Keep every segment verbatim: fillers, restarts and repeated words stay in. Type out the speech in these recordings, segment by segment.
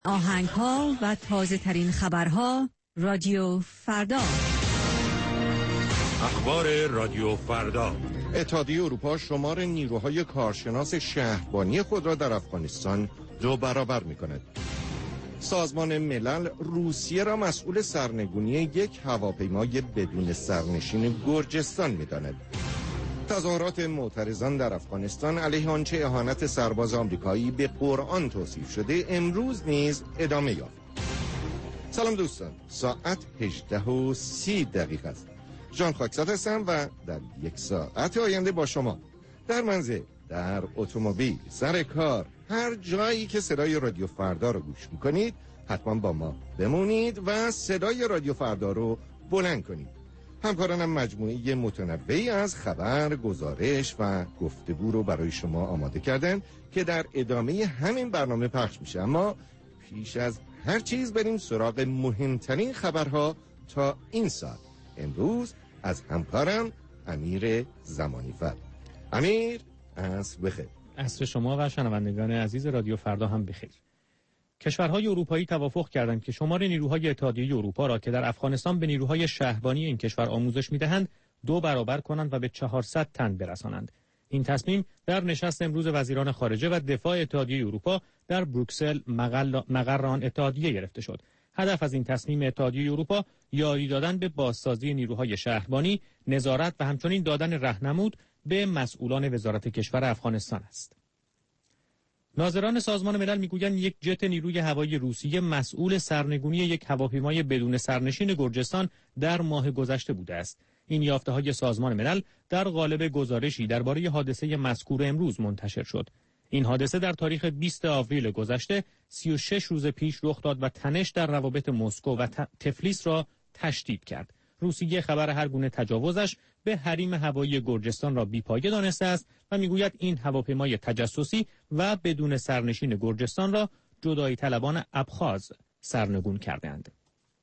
آهنگ‌ها و تازه ترین خبرها رادیو فردا. اخبار رادیو فردا. اتحادیه اروپا شمار نیروهای کارشناس شهربانی خود را در افغانستان دو برابر می‌کند. سازمان ملل روسیه را مسئول سرنگونی یک هواپیمای بدون سرنشین گرجستان می‌داند. تظاهرات معترضان در افغانستان علیه آنچه اهانت سرباز آمریکایی به قرآن توصیف شده امروز نیز ادامه یافت. سلام دوستان، ساعت هجده و سی دقیقه است. جان خاکساد هستم و در یک ساعت آینده با شما در منزل، در اتومبیل، سر کار، هر جایی که صدای رادیو فردا رو گوش میکنید حتما با ما بمونید و صدای رادیو فردا رو بلند کنید. همکارانم مجموعه متنوعی از خبر، گزارش و گفتگو رو برای شما آماده کردن که در ادامه همین برنامه پخش میشه. اما پیش از هر چیز بریم سراغ مهمترین خبرها تا این ساعت. امروز از همکارم امیر زمانی فر. امیر، عصر بخیر. عصر شما و شنوندگان عزیز رادیو فردا هم بخیر. کشورهای اروپایی توافق کردند که شمار نیروهای اتحادیه اروپا را که در افغانستان به نیروهای شهربانی این کشور آموزش می‌دهند دو برابر کنند و به چهارصد تن برسانند. این تصمیم در نشست امروز وزیران خارجه و دفاع اتحادیه اروپا در بروکسل مقر آن اتحادیه گرفته شد. هدف از این تصمیم اتحادیه اروپا یاری دادن به بازسازی نیروهای شهربانی، نظارت و همچنین دادن راهنمود به مسئولان وزارت کشور افغانستان است. ناظران سازمان ملل میگویند یک جت نیروی هوایی روسیه مسئول سرنگونی یک هواپیمای بدون سرنشین گرجستان در ماه گذشته بوده است. این یافته‌های سازمان ملل در قالب گزارشی درباره حادثه مذکور امروز منتشر شد. این حادثه در تاریخ بیست آوریل گذشته سی و شش روز پیش رخ داد و تنش در روابط مسکو و تفلیس را تشدید کرد. روسیه خبر هر گونه تجاوزش به حریم هوایی گرجستان را بی‌پایه دانسته است و میگوید این هواپیمای تجسسی و بدون سرنشین گرجستان را جدایی طلبان ابخاز سرنگون کردند.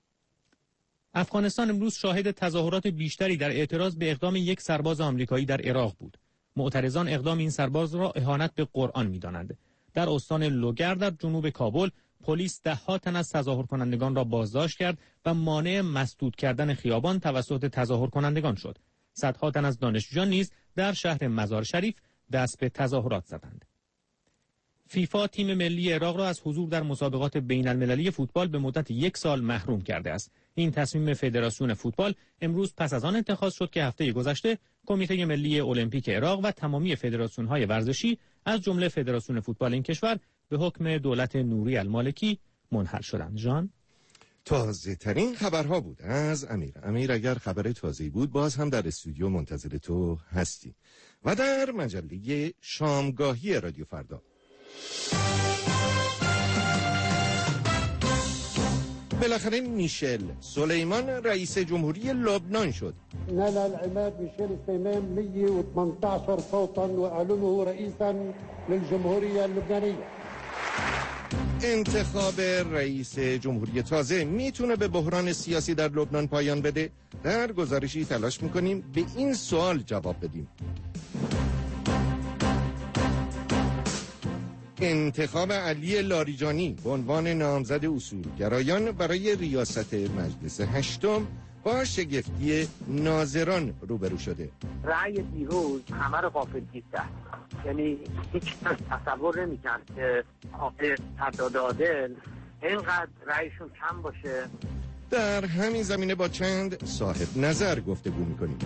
افغانستان امروز شاهد تظاهرات بیشتری در اعتراض به اقدام یک سرباز آمریکایی در عراق بود. معترضان اقدام این سرباز را اهانت به قرآن می‌دانند. در استان لوگر در جنوب کابل پلیس ده ها تن از تظاهر کنندگان را بازداشت کرد و مانع مسدود کردن خیابان توسط تظاهر کنندگان شد. صدها تن از دانشجویان نیز در شهر مزار شریف دست به تظاهرات زدند. فیفا تیم ملی عراق را از حضور در مسابقات بین المللی فوتبال به مدت یک سال محروم کرده است. این تصمیم فدراسیون فوتبال امروز پس از آن اتخاذ شد که هفته گذشته کمیته ملی المپیک عراق و تمامی فدراسیون‌های ورزشی از جمله فدراسیون فوتبال این کشور به حکم دولت نوری المالکی منحل شدند. جان، تازه ترین خبرها بود از امیر. امیر اگر خبر تازه‌ای بود باز هم در استودیو منتظر تو هستی. و در مجله شامگاهی رادیو فردا بالاخره میشل سلیمان رئیس جمهوری لبنان شد. نال العماد میشل سلیمان مئة وثمانية عشر صوتا واعلنه رئیسا للجمهوریه اللبنانیه. انتخاب رئیس جمهوری تازه میتونه به بحران سیاسی در لبنان پایان بده؟ در گزارشی تلاش میکنیم به این سوال جواب بدیم. انتخاب علی لاریجانی به عنوان نامزد اصولگرایان برای ریاست مجلس هشتم با شگفتی ناظران روبرو شده. رأی دیروز همه رو غافلگیر کرد. یعنی هیچ کس تصور نمی‌کرد که آقای تعداد عادل اینقدر رأیشون کم باشه. در همین زمینه با چند صاحب نظر گفتگو می‌کنیم.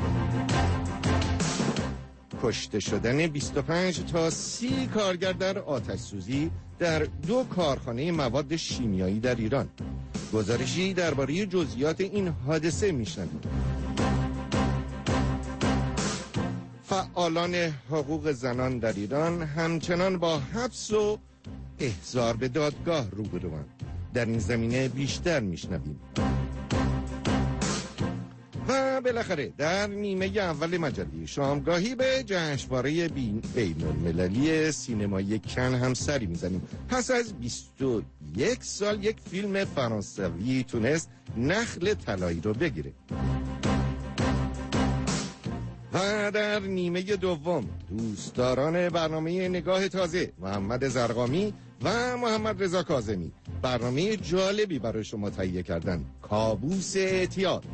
کشته شدن بیست و پنج تا سی کارگر در آتش سوزی در دو کارخانه مواد شیمیایی در ایران. گزارشی درباره جزئیات این حادثه میشنویم. فعالان حقوق زنان در ایران همچنان با حبس و احضار به دادگاه روبروند. در این زمینه بیشتر میشنویم. و بالاخره در نیمه اول مجله شامگاهی به جشنواره بین المللی سینمایی کن هم سری میزنیم. پس از بیست و یک سال یک فیلم فرانسوی تونست نخل طلایی رو بگیره. و در نیمه دوم دوستداران برنامه نگاه تازه محمد زرقامی و محمد رضا کاظمی برنامه جالبی برای شما تهیه کردن. کابوس اعتیاد.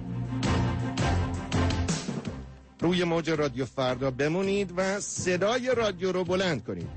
روی موج رادیو فردا بمونید و صدای رادیو رو بلند کنید.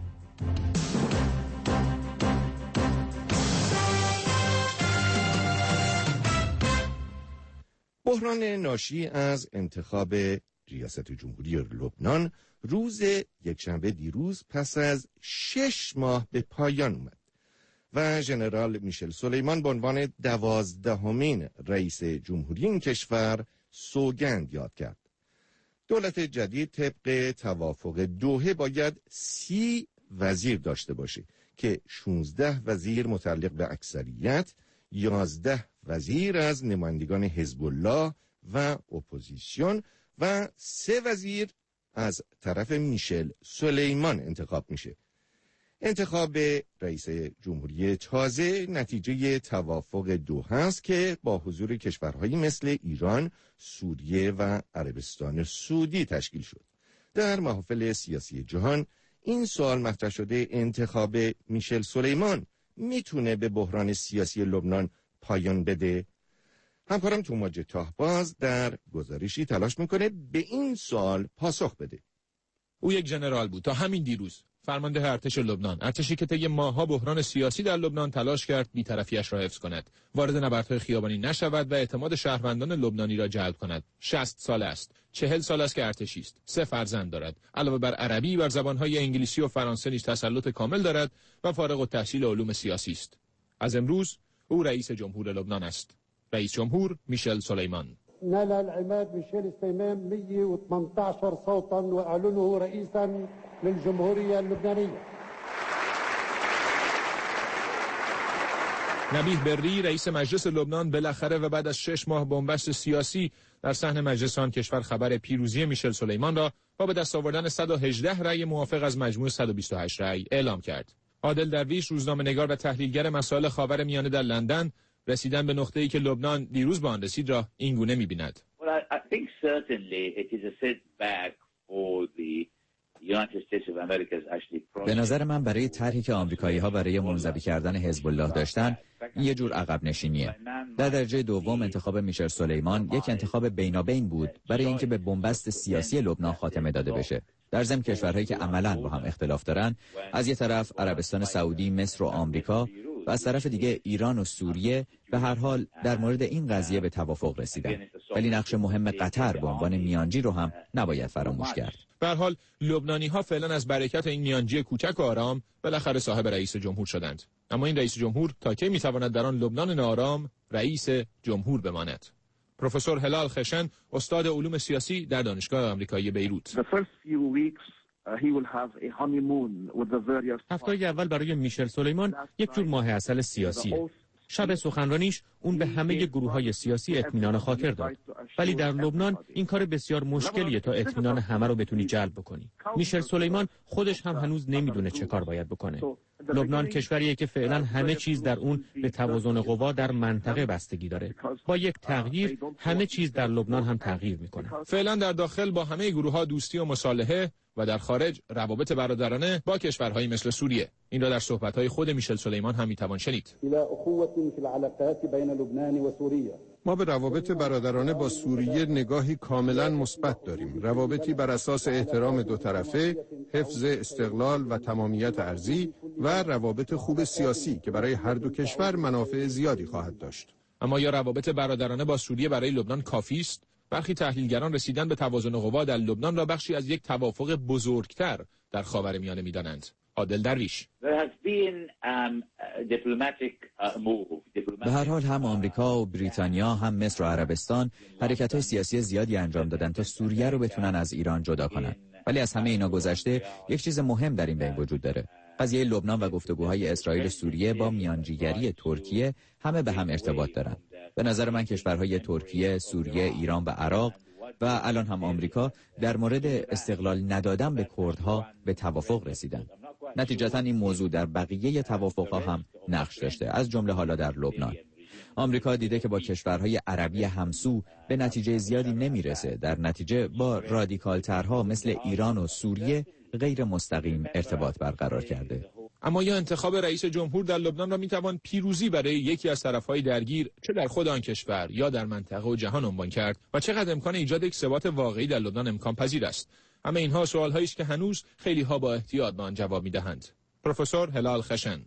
بحران ناشی از انتخاب ریاست جمهوری لبنان روز یکشنبه دیروز پس از شش ماه به پایان اومد و ژنرال میشل سلیمان به عنوان دوازدهمین رئیس جمهوری این کشور سوگند یاد کرد. دولت جدید طبق توافق دوحه باید سی وزیر داشته باشه که شانزده وزیر متعلق به اکثریت، یازده وزیر از نمایندگان حزب الله و اپوزیسیون و سه وزیر از طرف میشل سلیمان انتخاب میشه. انتخاب رئیس جمهوری تازه نتیجه توافق دوحه است که با حضور کشورهایی مثل ایران، سوریه و عربستان سعودی تشکیل شد. در محافل سیاسی جهان این سوال مطرح شده انتخاب میشل سلیمان میتونه به بحران سیاسی لبنان پایان بده؟ همکارم توماج تاهباز در گزارشی تلاش میکنه به این سوال پاسخ بده. او یک ژنرال بود تا همین دیروز، فرمانده ارتش لبنان، ارتشی که طی ماه‌ها بحران سیاسی در لبنان تلاش کرد بی‌طرفی‌اش را حفظ کند، وارد نبردهای خیابانی نشود و اعتماد شهروندان لبنانی را جلب کند. شصت سال است، چهل سال است که ارتشی است، سه فرزند دارد، علاوه بر عربی بر زبان‌های انگلیسی و فرانسه نیز تسلط کامل دارد و فارغ التحصیل علوم سیاسی است. از امروز او رئیس جمهور لبنان است. رئیس جمهور میشل سلیمان. نال العماد میشل سلیمان مئة وثمانية عشر صوتا واعلنه رئيسا للجمهورية اللبنانية. نبیه بری رئیس مجلس لبنان بالاخره و بعد از شش ماه بنبست سیاسی در صحن مجلس آن کشور خبر پیروزی میشل سلیمان را با به دست آوردن صد و هجده رأی موافق از مجموع صد و بیست و هشت رأی اعلام کرد. عادل درویش، روزنامه‌نگار و تحلیلگر مسائل خاورمیانه در لندن، رسیدن به نقطه‌ای که لبنان دیروز به آن رسید را این گونه می‌بیند. به نظر من برای طرحی که آمریکایی‌ها برای منزوی کردن حزب الله داشتن، این یه جور عقب نشینیه. در درجه دوم انتخاب میشل سلیمان یک انتخاب بینابین بود برای اینکه به بنبست سیاسی لبنان خاتمه داده بشه. در ضمن کشورهایی که عملاً با هم اختلاف دارن، از یک طرف عربستان سعودی، مصر و آمریکا و از طرف دیگه ایران و سوریه به هر حال در مورد این قضیه به توافق رسیدن. ولی نقش مهم قطر به عنوان میانجی رو هم نباید فراموش کرد. به هر حال لبنانی‌ها فعلا از برکت این میانجی کوچک و آرام بالاخره صاحب رئیس جمهور شدند. اما این رئیس جمهور تا کی میتواند در آن لبنان ناآرام رئیس جمهور بماند؟ پروفسور هلال خشن، استاد علوم سیاسی در دانشگاه آمریکایی بیروت. هفته‌های اول برای میشل سلیمان یک جور ماه عسل سیاسیه. شب سخنرانیش اون به همه گروه‌های سیاسی اطمینان خاطر داد. ولی در لبنان این کار بسیار مشکلیه تا اطمینان همه رو بتونی جلب بکنی. میشل سلیمان خودش هم هنوز نمیدونه چه کار باید بکنه. لبنان کشوریه که فعلا همه چیز در اون به توازن قوا در منطقه بستگی داره. با یک تغییر همه چیز در لبنان هم تغییر میکنه. فعلا در داخل با همه گروه‌ها دوستی و مصالحه و در خارج روابط برادرانه با کشورهایی مثل سوریه. این را در صحبت‌های خود میشل سلیمان هم میتوان شنید. ما به روابط برادرانه با سوریه نگاهی کاملا مثبت داریم. روابطی بر اساس احترام دو طرفه، حفظ استقلال و تمامیت ارضی و روابط خوب سیاسی که برای هر دو کشور منافع زیادی خواهد داشت. اما یا روابط برادرانه با سوریه برای لبنان کافی است؟ برخی تحلیلگران رسیدن به توازن قوا در لبنان را بخشی از یک توافق بزرگتر در خاورمیانه می‌دانند. عادل درویش: به هر حال هم آمریکا و بریتانیا هم مصر و عربستان حرکت‌های سیاسی زیادی انجام دادن تا سوریه رو بتونن از ایران جدا کنن. ولی از همه اینا گذشته یک چیز مهم در این بین وجود داره. قضیه لبنان و گفتگوهای اسرائیل و سوریه با میانجیگری ترکیه همه به هم ارتباط دارن. به نظر من کشورهای ترکیه، سوریه، ایران و عراق و الان هم آمریکا در مورد استقلال ندادن به کردها به توافق رسیدن. نتیجتا این موضوع در بقیه توافقها هم نقش داشته، از جمله حالا در لبنان. آمریکا دیده که با کشورهای عربی همسو به نتیجه زیادی نمیرسه، در نتیجه با رادیکالترها مثل ایران و سوریه غیر مستقیم ارتباط برقرار کرده. اما یا انتخاب رئیس جمهور در لبنان را میتوان پیروزی برای یکی از طرفهای درگیر چه در خود آن کشور یا در منطقه و جهان عنوان کرد و چقدر امکان ایجاد یک ثبات واقعی در لبنان امکان پذیر است. همه اینها سوال‌هایی است که هنوز خیلی ها با احتیاط به آن جواب میدهند. پروفسور هلال خشن: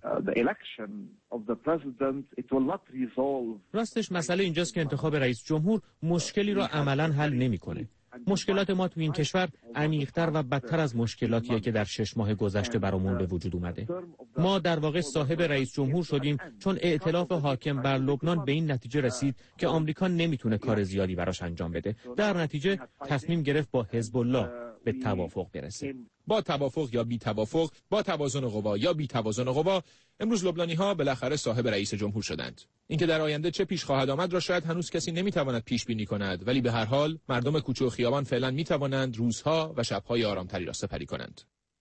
راستش مسئله اینجاست که انتخاب رئیس جمهور مشکلی را عملاً حل نمی‌کنه. مشکلات ما تو این کشور عمیق‌تر و بدتر از مشکلاتیه که در شش ماه گذشته برامون به وجود اومده. ما در واقع صاحب رئیس جمهور شدیم چون ائتلاف حاکم بر لبنان به این نتیجه رسید که آمریکا نمیتونه کار زیادی براش انجام بده. در نتیجه تصمیم گرفت با حزب الله به توافق برسه. با توافق یا بی توافق، با توازن قوا یا بی توازن قوا، امروز لبنانی‌ها بالاخره صاحب رئیس جمهور شدند. اینکه در آینده چه پیش خواهد آمد را شاید هنوز کسی نمیتواند پیش بینی کند، ولی به هر حال مردم کوچه و خیابان فعلا میتوانند روزها و شب‌های آرامتری را سپری کنند.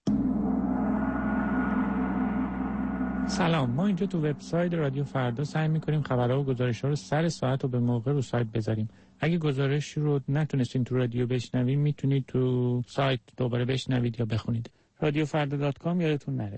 سلام، ما اینجا تو وبسایت رادیو فردا سعی می‌کنیم خبرها و گزارش‌ها رو سر ساعت و به موقع رو سایت بذاریم. اگه گزارش رو نتونستین تو رادیو بشنوید میتونید تو سایت دوباره بشنوید یا بخونید. رادیو فردا دات کام یادتون نره.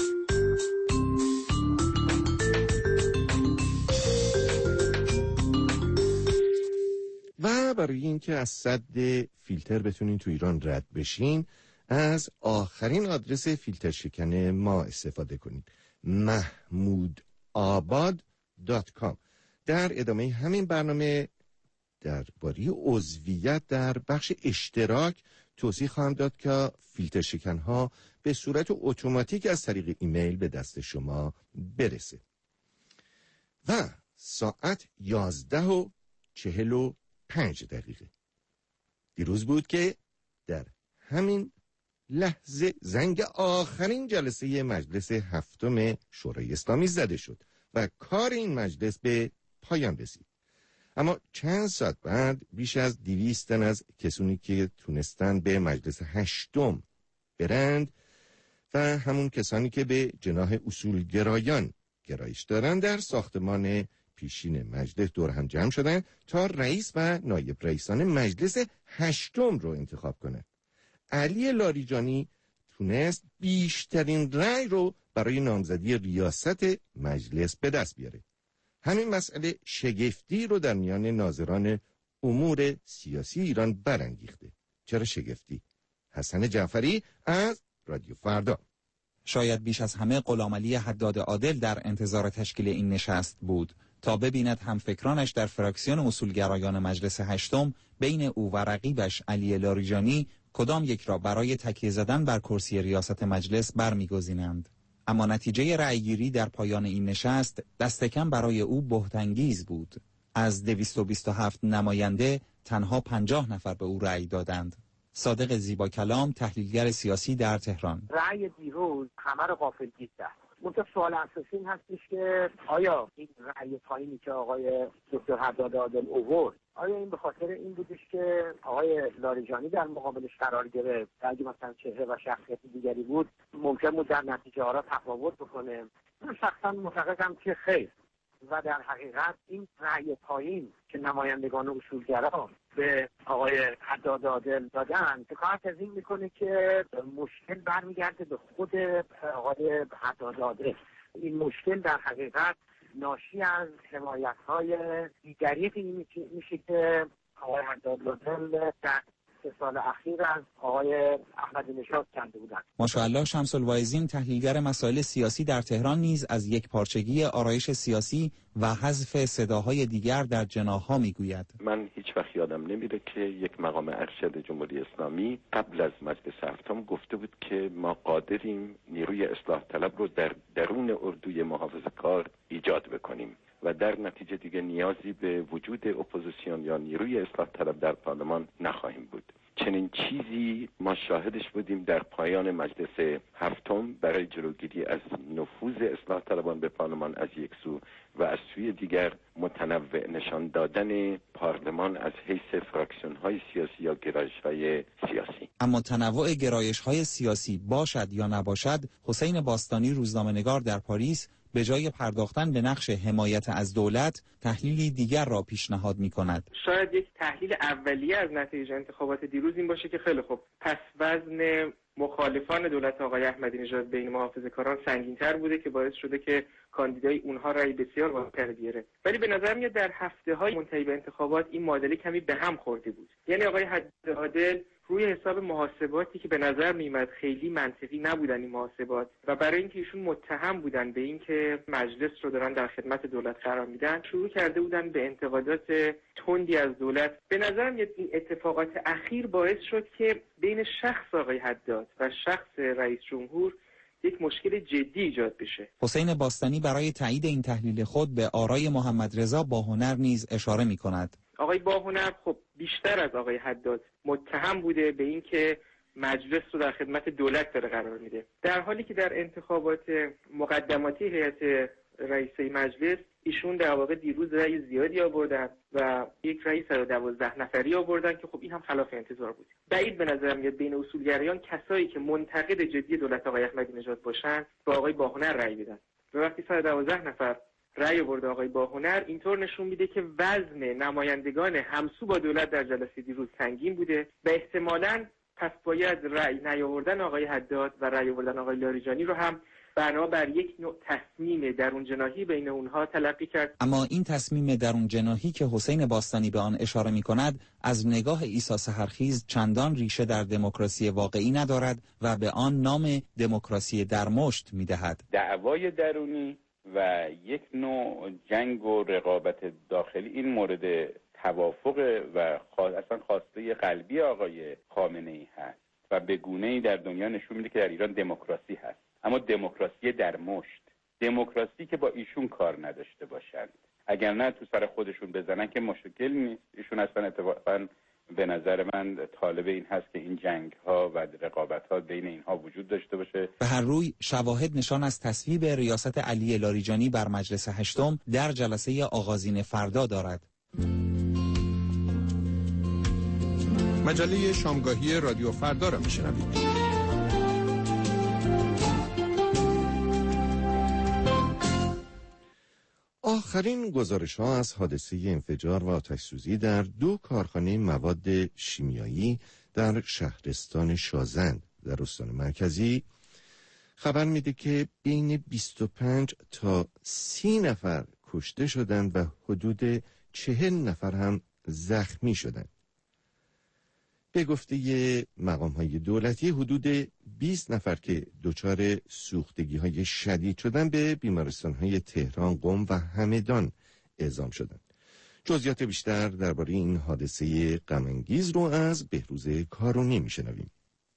و برای اینکه از سد فیلتر بتونین تو ایران رد بشین، از آخرین آدرس فیلتر شکن ما استفاده کنید: محمود آباد دات کام. در ادامه همین برنامه درباره عضویت در بخش اشتراک توضیح خواهم داد که فیلتر شکن‌ها به صورت اتوماتیک از طریق ایمیل به دست شما برسه. و ساعت یازده و چهل و پنج دقیقه دیروز بود که در همین لحظه زنگ آخرین جلسه مجلس هفتم شورای اسلامی زده شد و کار این مجلس به پایان رسید. اما چند ساعت بعد بیش از دویست تن از کسانی که تونستن به مجلس هشتم برند و همون کسانی که به جناح اصولگرایان گرایش دارند در ساختمان پیشین مجلس دور هم جمع شدن تا رئیس و نایب رئیسان مجلس هشتم رو انتخاب کنند. علی لاریجانی تونست بیشترین رأی رو برای نامزدی ریاست مجلس به دست بیاره. همین مسئله شگفتی رو در میان ناظران امور سیاسی ایران برانگیخته. چرا شگفتی؟ حسن جعفری از رادیو فردا. شاید بیش از همه غلامعلی حداد عادل در انتظار تشکیل این نشست بود تا ببیند همفکرانش در فراکسیون اصولگرایان مجلس هشتم بین او و رقیبش علی لاریجانی کدام یک را برای تکیه زدن بر کرسی ریاست مجلس برمیگزینند. اما نتیجه رأیگیری در پایان این نشست دست کم برای او بهت‌انگیز بود. از دویست و بیست و هفت نماینده تنها پنجاه نفر به او رأی دادند. صادق زیبا کلام، تحلیلگر سیاسی در تهران: رأی دیروز همه رو غافلگیر کرد. منتها سوال اساسی این هستش که آیا این رأی پایینی که آقای دکتر حداد عادل آورد، آیا این به خاطر این بودش که آقای لاریجانی در مقابلش قرار گرفت؟ اگه مثلا چهره و شخصیت دیگری بود ممکن بود در نتیجه ها را تفاوت بکنه. من شخصا معتقدم که خیر. و در حقیقت این رأی پایین که نمایندگان اصولگرا به آقای حداد عادل دادن حکایت از این میکنه که مشکل برمیگرده به خود آقای حداد عادل. این مشکل در حقیقت ناشی از حمایت‌های دیگری میشه که آقای حداد عادل در سه سال اخیر از آقای احمدی نژاد کرده بودند. ماشاءالله شمس الواعظین، تحلیلگر مسائل سیاسی در تهران، نیز از یک پارچگی آرایش سیاسی و حذف صداهای دیگر در جناح‌ها میگوید: من هیچ وقت یادم نمیره که یک مقام ارشد جمهوری اسلامی قبل از مجلس هفتم گفته بود که ما قادریم نیروی اصلاح طلب رو در درون اردوی محافظه‌کار ایجاد بکنیم و در نتیجه دیگه نیازی به وجود اپوزیسیون یا نیروی اصلاح طلب در پارلمان نخواهیم بود. چنین چیزی ما شاهدش بودیم در پایان مجلس هفتم برای جلوگیری از نفوذ اصلاح طلبان به پارلمان از یک سو و از سوی دیگر متنوع نشان دادن پارلمان از حیث فراکسیون های سیاسی یا گرایش های سیاسی. اما تنوع گرایش های سیاسی باشد یا نباشد، حسین باستانی، روزنامه‌نگار در پاریس، به جای پرداختن به نقش حمایت از دولت تحلیلی دیگر را پیشنهاد می کند. شاید یک تحلیل اولیه از نتیجه انتخابات دیروز این باشه که خیلی خوب، پس وزن مخالفان دولت آقای احمدی نژاد بین محافظه‌کاران سنگین‌تر بوده که باعث شده که کاندیدای اونها رأی بسیار بالاتر بیاره. ولی به نظر میاد در هفته‌های منتهی به انتخابات این معادله کمی به هم خورده بود. یعنی آقای حدادل روی حساب محاسباتی که به نظر می‌آمد خیلی منطقی نبودن این محاسبات و برای اینکه ایشون متهم بودن به اینکه مجلس رو دارن در خدمت دولت قرار میدن، شروع کرده بودن به انتقادات تندی از دولت. به نظر میاد این اتفاقات اخیر باعث شد که بین شخص آقای حداد و شخص رئیس جمهور یک مشکل جدی ایجاد بشه. حسین باستانی برای تایید این تحلیل خود به آرای محمد رضا باهنر نیز اشاره می‌کند. آقای باهنر خب بیشتر از آقای حداد متهم بوده به این که مجلس رو در خدمت دولت داره قرار میده، در حالی که در انتخابات مقدماتی هیئت رئیسه مجلس ایشون در واقع دیروز رأی زیادی آوردن و یک رئیس صد و دوازده نفری آوردن که خب این هم خلاف انتظار بود. بعید به نظر میاد بین اصولگرایان کسایی که منتقد جدی دولت آقای احمدی نژاد باشن با آقای باهنر رأی بدن. و وقتی صد و دوازده نفر رأی آورده آقای باهنر، اینطور نشون میده که وزن نمایندگان همسو با دولت در جلسه دیروز سنگین بوده و احتمالاً پس باید رأی نیاوردن آقای حداد و رأی آوردن آقای لاریجانی رو هم بنابر یک نوع تصمیم درون جناحی بین اونها تلقی کرد. اما این تصمیم درون جناحی که حسین باستانی به آن اشاره می‌کند از نگاه عیسی سحرخیز چندان ریشه در دموکراسی واقعی ندارد و به آن نام دموکراسی درمشت می‌دهد. دعوای درونی و یک نوع جنگ و رقابت داخلی این مورد توافق و خواست اصلا خواسته قلبی آقای خامنه‌ای هست و به گونه‌ای در دنیا نشون میده که در ایران دموکراسی هست، اما دموکراسی در مشت، دموکراسی که با ایشون کار نداشته باشند، اگر نه تو سر خودشون بزنن که مشکل نیست. ایشون اصلا اتفاقا به نظر من طالب این هست که این جنگ ها و رقابت ها بین اینها وجود داشته باشه. به هر روی شواهد نشان از تصویب ریاست علی لاریجانی بر مجلس هشتم در جلسه آغازین فردا دارد. مجله شامگاهی رادیو فردا را میشنوید. آخرین گزارش ها از حادثه انفجار و آتش‌سوزی در دو کارخانه مواد شیمیایی در شهرستان شازند در استان مرکزی خبر میده که بین بیست و پنج تا سی نفر کشته شدند و حدود چهل نفر هم زخمی شدند. به گفته مقام‌های دولتی حدود بیست نفر که دچار سوختگی‌های شدید شدن به بیمارستان‌های تهران، قم و همدان اعزام شدند. جزئیات بیشتر درباره این حادثه غم‌انگیز رو از بهروز کارونی می‌شنویم.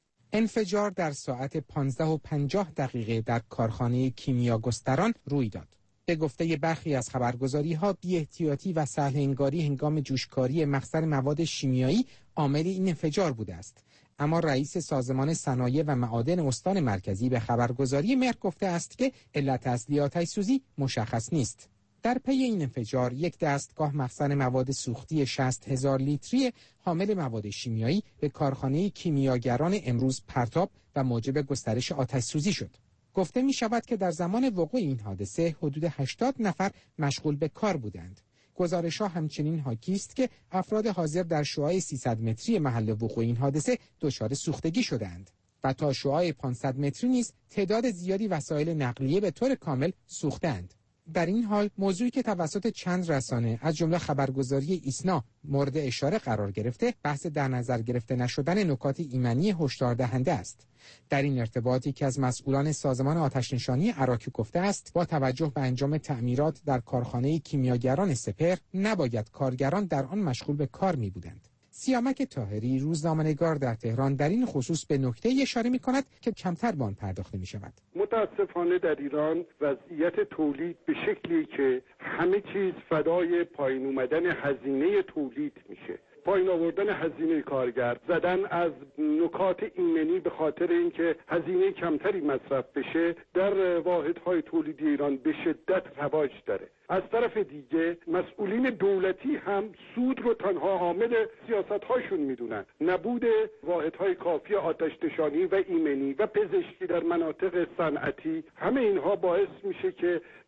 انفجار در ساعت پانزده و پنجاه دقیقه در کارخانه کیمیا گستران روی داد. به گفته برخی از خبرگزاری‌ها بی‌احتیاطی و سهل‌انگاری هنگام جوشکاری مخزن مواد شیمیایی عامل این انفجار بوده است. اما رئیس سازمان صنایع و معادن استان مرکزی به خبرگزاری مهر گفته است که علت اصلی آتش‌سوزی مشخص نیست. در پی این انفجار یک دستگاه مخزن مواد سوختی شصت هزار لیتری حامل مواد شیمیایی به کارخانه کیمیاگران امروز پرتاب و موجب گسترش آتش‌سوزی شد. گفته می شود که در زمان وقوع این حادثه حدود هشتاد نفر مشغول به کار بودند. گزارش‌ها همچنین حاکی است که افراد حاضر در شعاع سیصد متری محل وقوع این حادثه دچار سوختگی شدند و تا شعاع پانصد متری نیز تعداد زیادی وسایل نقلیه به طور کامل سوختند. در این حال موضوعی که توسط چند رسانه از جمله خبرگزاری ایسنا مورد اشاره قرار گرفته، بحث در نظر گرفته نشدن نکات ایمنی هشدار دهنده است. در این ارتباط یکی از مسئولان سازمان آتش‌نشانی عراقی گفته است با توجه به انجام تعمیرات در کارخانه کیمیاگران سپهر نباید کارگران در آن مشغول به کار می بودند. سیامک طاهری روزنامه‌نگار در تهران در این خصوص به نکته اشاره می‌کند که کمتر به آن پرداخته می‌شود. متاسفانه در ایران وضعیت تولید به شکلی که همه چیز فدای پایین اومدن هزینه تولید میشه. پایین آوردن هزینه کارگر، زدن از نکات ایمنی به خاطر اینکه هزینه کمتری مصرف بشه در واحدهای تولیدی ایران به شدت رواج داره. از طرف دیگه مسئولین دولتی هم سود رو تنها عامل سیاست‌هاشون میدونن. نبود واحدهای کافی آتش‌نشانی و ایمنی و پزشکی در مناطق صنعتی، همه اینها باعث میشه که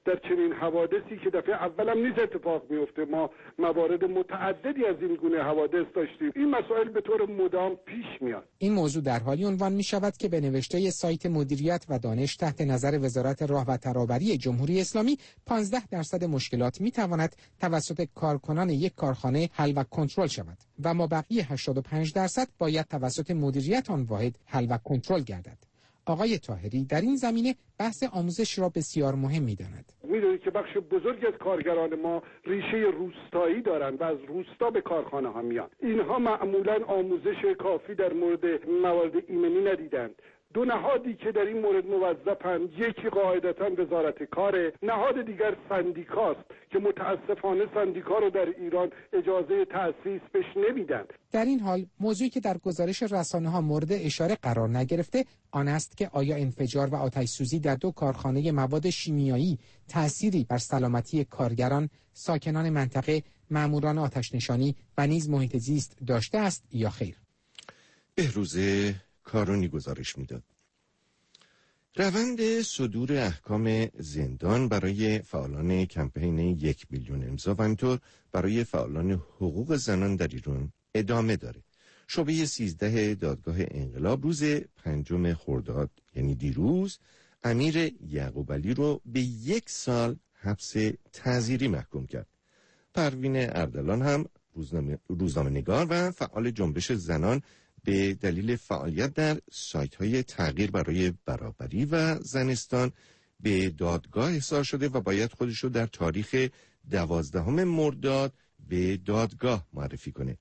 در چنین حوادثی که دفعه اولم نیز اتفاق میفته. ما موارد متعددی از این گونه حوادث داشتیم. این مسائل به طور مدام پیش میاد. این موضوع در حالی عنوان می شود که به نوشته سایت مدیریت و دانش تحت نظر وزارت راه و ترابری جمهوری اسلامی پانزده درصد مشکلات می تواند توسط کارکنان یک کارخانه حل و کنترل شود و مابقی هشتاد و پنج درصد باید توسط مدیریت آن واحد حل و کنترل گردد. آقای طاهری در این زمینه بحث آموزش را بسیار مهم می‌داند. می‌دونید که بخش بزرگی از کارگران ما ریشه روستایی دارند و از روستا به کارخانه ها میان. اینها معمولاً آموزش کافی در مورد موارد ایمنی ندیدند. دو نهادی که در این مورد موظفند، یکی قاعدتاً وزارت کار، نهاد دیگر سندیکاست که متاسفانه سندیکا رو در ایران اجازه تأسیس بهش نمیدن. در این حال موضوعی که در گزارش رسانه‌ها مورد اشاره قرار نگرفته آن است که آیا انفجار و آتش‌سوزی در دو کارخانه مواد شیمیایی تأثیری بر سلامتی کارگران، ساکنان منطقه، ماموران آتش‌نشانی و نیز محیط زیست داشته است یا خیر؟ بهروز کارونی گزارش میداد. روند صدور احکام زندان برای فعالان کمپین یک میلیون امضا و اینطور برای فعالان حقوق زنان در ایران ادامه داره. شعبه سیزده دادگاه انقلاب روز پنجم خرداد یعنی دیروز امیر یعقوب علی رو به یک سال حبس تعزیری محکوم کرد. پروین اردلان هم روزنامه روزنامه‌نگار و فعال جنبش زنان به دلیل فعالیت در سایت‌های تغییر برای برابری و زنستان به دادگاه احضار شده و باید خودش رو در تاریخ دوازدهم مرداد به دادگاه معرفی کنه.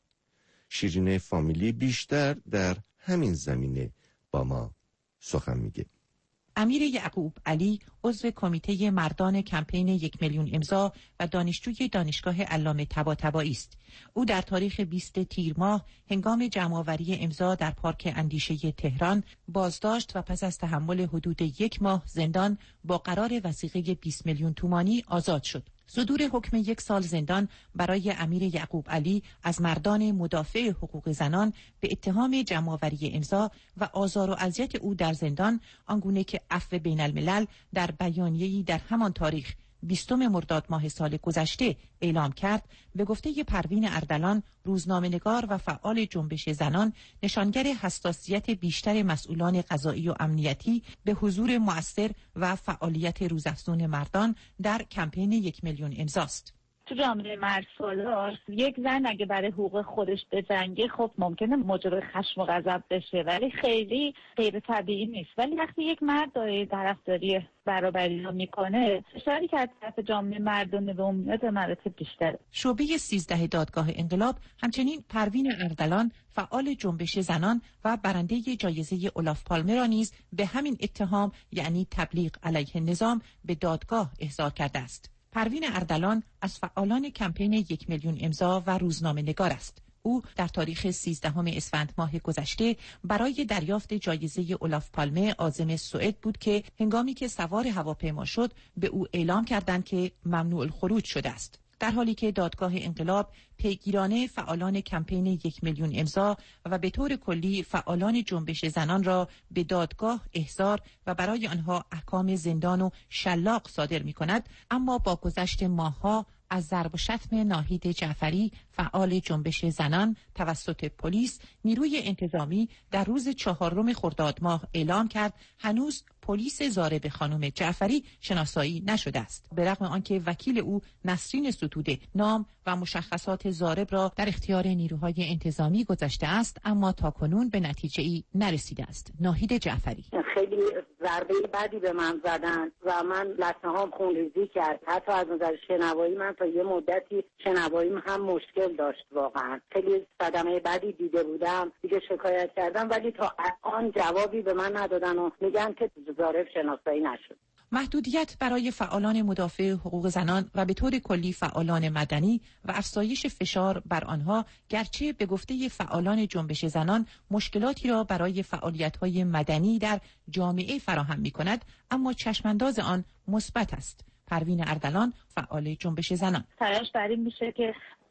شیرین فامیلی بیشتر در همین زمینه با ما سخن میگه. امیر یعقوب علی عضو کمیته مردان کمپین یک میلیون امضا و دانشجوی دانشگاه علامه طباطبایی است. او در تاریخ بیست تیر ماه هنگام جمع‌آوری امضا در پارک اندیشه تهران بازداشت و پس از تحمل حدود یک ماه زندان با قرار وثیقه بیست میلیون تومانی آزاد شد. صدور حکم یک سال زندان برای امیر یعقوب علی از مردان مدافع حقوق زنان به اتهام جمع‌آوری امضا و آزار و اذیت او در زندان، آنگونه که عفو بین الملل در بیانیه‌ای در همان تاریخ بیستم مرداد ماه سال گذشته اعلام کرد، به گفته پروین اردلان روزنامه‌نگار و فعال جنبش زنان، نشانگر حساسیت بیشتر مسئولان قضایی و امنیتی به حضور مؤثر و فعالیت روزافزون مردان در کمپین یک میلیون امضاست. تو جامعه مرد سالار یک زن اگه برای حقوق خودش بجنگه خب ممکنه موجب خشم و غضب بشه، ولی خیلی غیر طبیعی نیست. ولی وقتی یک مرد داره طرفداری برابری رو میکنه، اشاری که از طرف جامعه مردانه به امنیت مراتب بیشتره. شعبه سیزده دادگاه انقلاب همچنین پروین اردلان فعال جنبش زنان و برنده جایزه اولاف پالمه را نیز به همین اتهام یعنی تبلیغ علیه نظام به دادگاه احضار کرده است. پروین اردلان از فعالان کمپین یک میلیون امضا و روزنامه نگار است. او در تاریخ سیزدهم اسفند ماه گذشته برای دریافت جایزه اولاف پالمه عازم سوئد بود که هنگامی که سوار هواپیما شد به او اعلام کردند که ممنوع الخروج شده است. در حالی که دادگاه انقلاب پیگیرانه فعالان کمپین یک میلیون امضا و به طور کلی فعالان جنبش زنان را به دادگاه احضار و برای آنها احکام زندان و شلاق صادر می کند، اما با گذشت ماه‌ها از ضرب و شتم ناهید جعفری فعال جنبش زنان توسط پلیس، نیروی انتظامی در روز چهارم خرداد ماه اعلام کرد هنوز پلیس ضارب خانم جعفری شناسایی نشده است، به رغم آنکه وکیل او نسرین ستوده نام و مشخصات ضارب را در اختیار نیروهای انتظامی گذاشته است، اما تاکنون به نتیجه‌ای نرسیده است. ناهید جعفری: خیلی ضربه بدی به من زدن و من لثه‌هام خونریزی کرد. حتی از نظر شنوایی من تا یه مدتی شنواییم هم مشکل داشت. واقعا خیلی صدمه بدی دیده بودم، دیگه شکایت کردم ولی تا آن جوابی به من ندادن و میگن که ضارب شناسایی نشد. محدودیت برای فعالان مدافع حقوق زنان و به طور کلی فعالان مدنی و افزایش فشار بر آنها گرچه به گفته فعالان جنبش زنان مشکلاتی را برای فعالیت‌های مدنی در جامعه فراهم می‌کند، اما چشمانداز آن مثبت است. پروین اردلان فعال جنبش زنان: تلاش بر این میشه که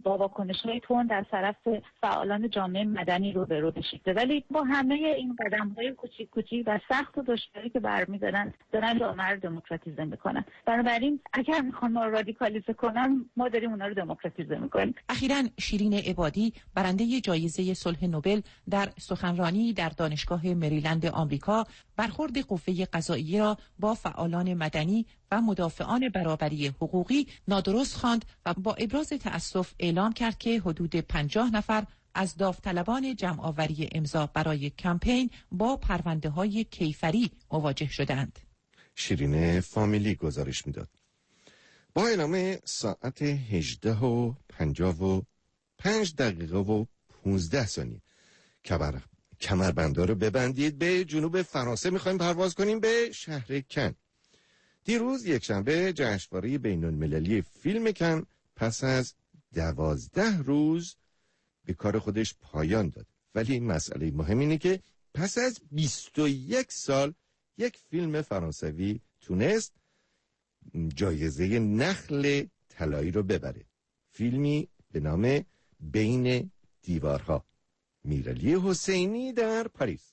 با واکنش‌های تند از طرف فعالان جامعه مدنی روبرو بشید. ولی با همه این قدم‌های کوچیک کوچیک و سخت و دشواری که برمی‌دارن دارن جامعه رو دموکراتیزه می‌کنن. بنابراین اگر می‌خوان ما رادیکالیزه کنن، ما داریم اونا رو دموکراتیزه می‌کنیم. اخیراً شیرین عبادی برنده جایزه صلح نوبل در سخنرانی در دانشگاه مریلند آمریکا برخورد قوه قضاییه را با فعالان مدنی و مدافعان برابری حقوقی نادرست خواند و با ابراز تأسف اعلام کرد که حدود پنجاه نفر از داوطلبان جمع‌آوری امضا برای کمپین با پرونده‌های کیفری مواجه شدند. شیرین فامیلی گزارش میداد. با اعلام ساعت هجده و پنجاه و پنج دقیقه و پانزده ثانیه کمر کمربندا رو ببندید. به جنوب فرانسه میخوایم پرواز کنیم، به شهر کن. دیروز یکشنبه جشنواره بین‌المللی فیلم کن پس از دوازده روز به کار خودش پایان داد. ولی مسئله مهم اینه که پس از بیست و یک سال یک فیلم فرانسوی تونست جایزه نخل طلایی رو ببره. فیلمی به نام بین دیوارها. میرعلی حسینی در پاریس.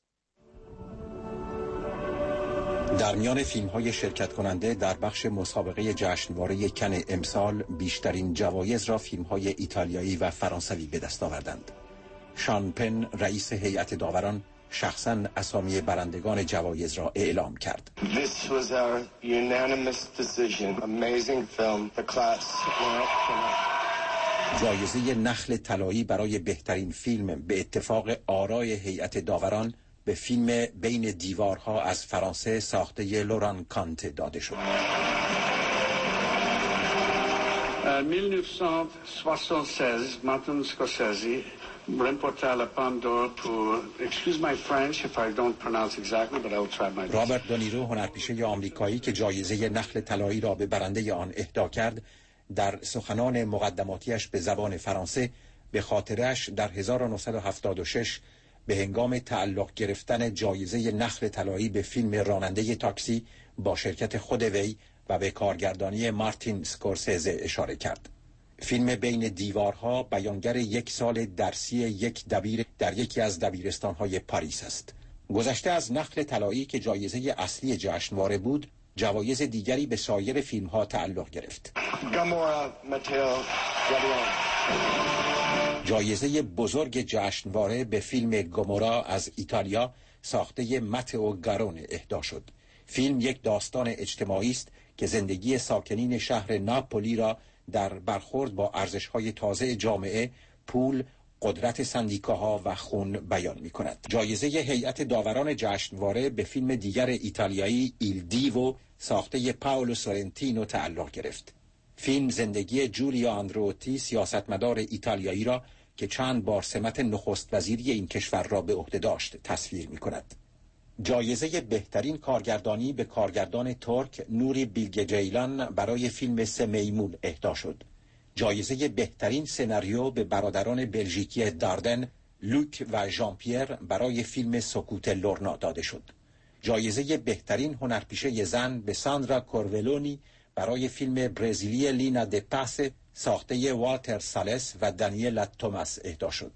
در میان فیلم‌های شرکت کننده در بخش مسابقه جشنواره کن امسال بیشترین جوایز را فیلم‌های ایتالیایی و فرانسوی به دست آوردند. شان پن رئیس هیئت داوران شخصاً اسامی برندگان جوایز را اعلام کرد. This was our unanimous decision. Amazing film. The class. جایزه نخل طلایی برای بهترین فیلم به اتفاق آرای هیئت داوران به فیلم بین دیوارها از فرانسه ساخته لوران کانت داده شد. mille neuf cent soixante-seize, Martin Scorsese remporta la Palme d'Or pour, excuse my French if I don't pronounce exactly, but I will try my best. رابرت دونیرو هنرپیشه آمریکایی که جایزه نخل طلایی را به برنده آن اهدا کرد، در سخنان مقدماتیش به زبان فرانسه به خاطرش در هزار و نهصد و هفتاد و شش به هنگام تعلق گرفتن جایزه نخل طلایی به فیلم راننده تاکسی با شرکت خود وی و به کارگردانی مارتین سکورسزه اشاره کرد. فیلم بین دیوارها بیانگر یک سال درسی یک دبیر در یکی از دبیرستان‌های پاریس است. گذشته از نخل طلایی که جایزه اصلی جشنواره بود، جوایز دیگری به سایر فیلم‌ها تعلق گرفت. جایزه بزرگ جشنواره به فیلم گومورا از ایتالیا ساخته متئو گارونه اهدا شد. فیلم یک داستان اجتماعی است که زندگی ساکنین شهر ناپولی را در برخورد با ارزش‌های تازه جامعه، پول، قدرت سندیکاها و خون بیان می‌کند. جایزه هیئت داوران جشنواره به فیلم دیگر ایتالیایی ایل دیو ساخته پاولو سورنتینو تعلق گرفت. فیلم زندگی جولیا اندروتی، سیاستمدار ایتالیایی را که چند بار سمت نخست وزیری این کشور را به عهده داشت تصویر می‌کند. جایزه بهترین کارگردانی به کارگردان ترک نوری بیلگه جیلان برای فیلم سه میمون اهدا شد. جایزه بهترین سناریو به برادران بلژیکی داردن، لوک و ژان پیر برای فیلم سکوت لورنا داده شد. جایزه بهترین هنرپیشه زن به ساندرا کورولونی برای فیلم برزیلی لینا د پاس ساخته والتر سالس و دانیلا توماس اهدا شد.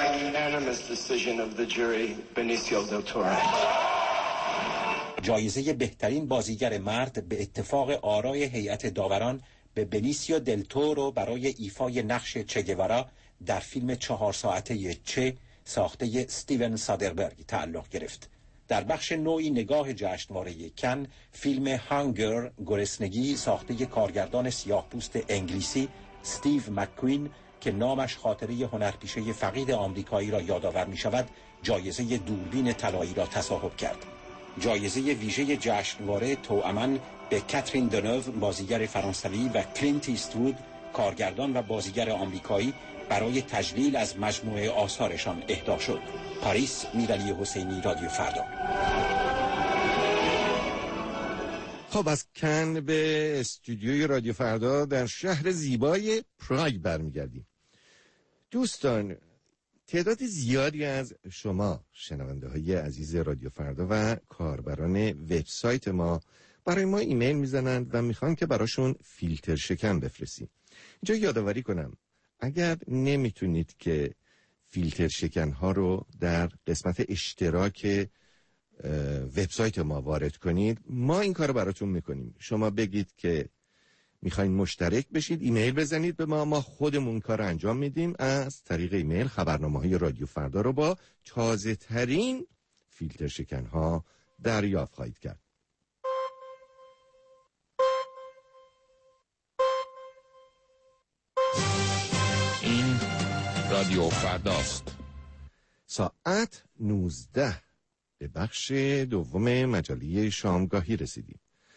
جایزه بهترین بازیگر مرد به اتفاق آرای هیئت داوران به بنیسیو دل تورو برای ایفای نقش چه گوارا در فیلم چهار ساعته چه ساخته استیون سادربرگ تعلق گرفت. در بخش نوعی نگاه جشنواره کن، فیلم هانگر گرسنگی ساخته کارگردان سیاه‌پوست انگلیسی استیو مک‌کوین که نامش خاطره هنرپیشه فقید آمریکایی را یادآور می شود، جایزه دوربین طلایی را تصاحب کرد. جایزه ویژه جشنواره توأماً به کاترین دنوو بازیگر فرانسوی و کلینت ایستوود کارگردان و بازیگر آمریکایی برای تجلیل از مجموعه آثارشان اهدا شد. پاریس، میرعلی حسینی، رادیو فردا. خب از کن به استودیوی رادیو فردا در شهر زیبای پراگ برمیگردیم. دوستان، تعداد زیادی از شما شنونده های عزیز رادیو فردا و کاربران وبسایت ما برای ما ایمیل میزنند و میخوان که براشون فیلتر شکن بفرستیم. اینجا یادآوری کنم اگر نمیتونید که فیلتر شکن ها رو در قسمت اشتراک وبسایت ما وارد کنید، ما این کار رو براتون میکنیم. شما بگید که میخواین مشترک بشید، ایمیل بزنید به ما، ما خودمون کار رو انجام میدیم. از طریق ایمیل خبرنامه‌های رادیو فردا رو با تازه ترین فیلتر شکن ها دریافت خواهید کرد. این رادیو فرداست. ساعت نوزده به بخش دوم مجله شامگاهی رسیدیم.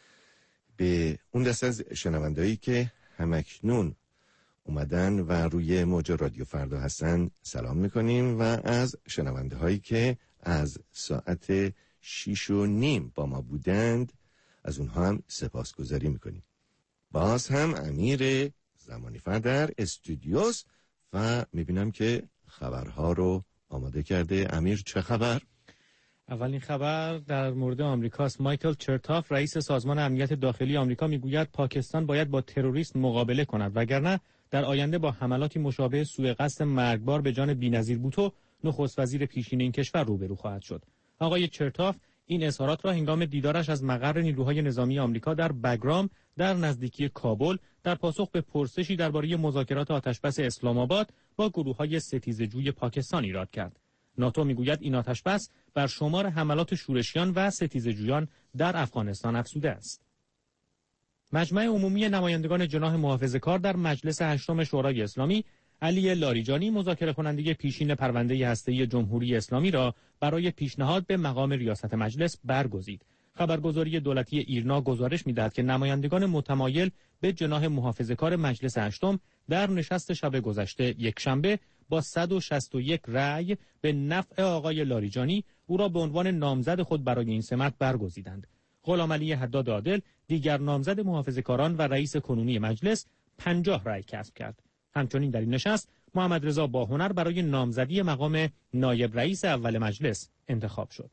به اون دست از شنوندهایی که همکنون اومدن و روی موج رادیو فردا هستن سلام میکنیم و از شنونده هایی که از ساعت شیش و نیم با ما بودند از اونها هم سپاسگزاری میکنیم. باز هم امیر زمانی فر در استودیوس و میبینم که خبرها رو آماده کرده. امیر چه خبر؟ اولین خبر در مورد آمریکاست. مایکل چرتاف رئیس سازمان امنیت داخلی آمریکا میگوید پاکستان باید با تروریسم مقابله کند وگرنه در آینده با حملاتی مشابه سوء قصد مرگبار به جان بی‌نظیر بوتو نخست وزیر پیشین این کشور روبرو خواهد شد. آقای چرتاف این اظهارات را هنگام دیدارش از مقر نیروهای نظامی آمریکا در بگرام در نزدیکی کابل در پاسخ به پرسشی درباره مذاکرات آتشبس اسلام آباد با گروه‌های ستیزه‌جوی پاکستان ایراد کرد. ناتو میگوید این آتشبس بر شمار حملات شورشیان و ستیزه‌جویان در افغانستان افزوده است. مجمع عمومی نمایندگان جناح محافظه‌کار در مجلس هشتم شورای اسلامی علی لاریجانی مذاکره کننده پیشین پرونده هسته‌ای جمهوری اسلامی را برای پیشنهاد به مقام ریاست مجلس برگزید. خبرگزاری دولتی ایرنا گزارش می‌دهد که نمایندگان متمایل به جناح محافظه‌کار مجلس هشتم در نشست شب گذشته یکشنبه با صد و شصت و یک رأی به نفع آقای لاریجانی او را به عنوان نامزد خود برای این سمت برگزیدند. غلامعلی حداد عادل دیگر نامزد محافظه‌کاران و رئیس کنونی مجلس پنجاه رأی کسب کرد. همچنین در این نشست محمد رضا باهنر برای نامزدی مقام نایب رئیس اول مجلس انتخاب شد.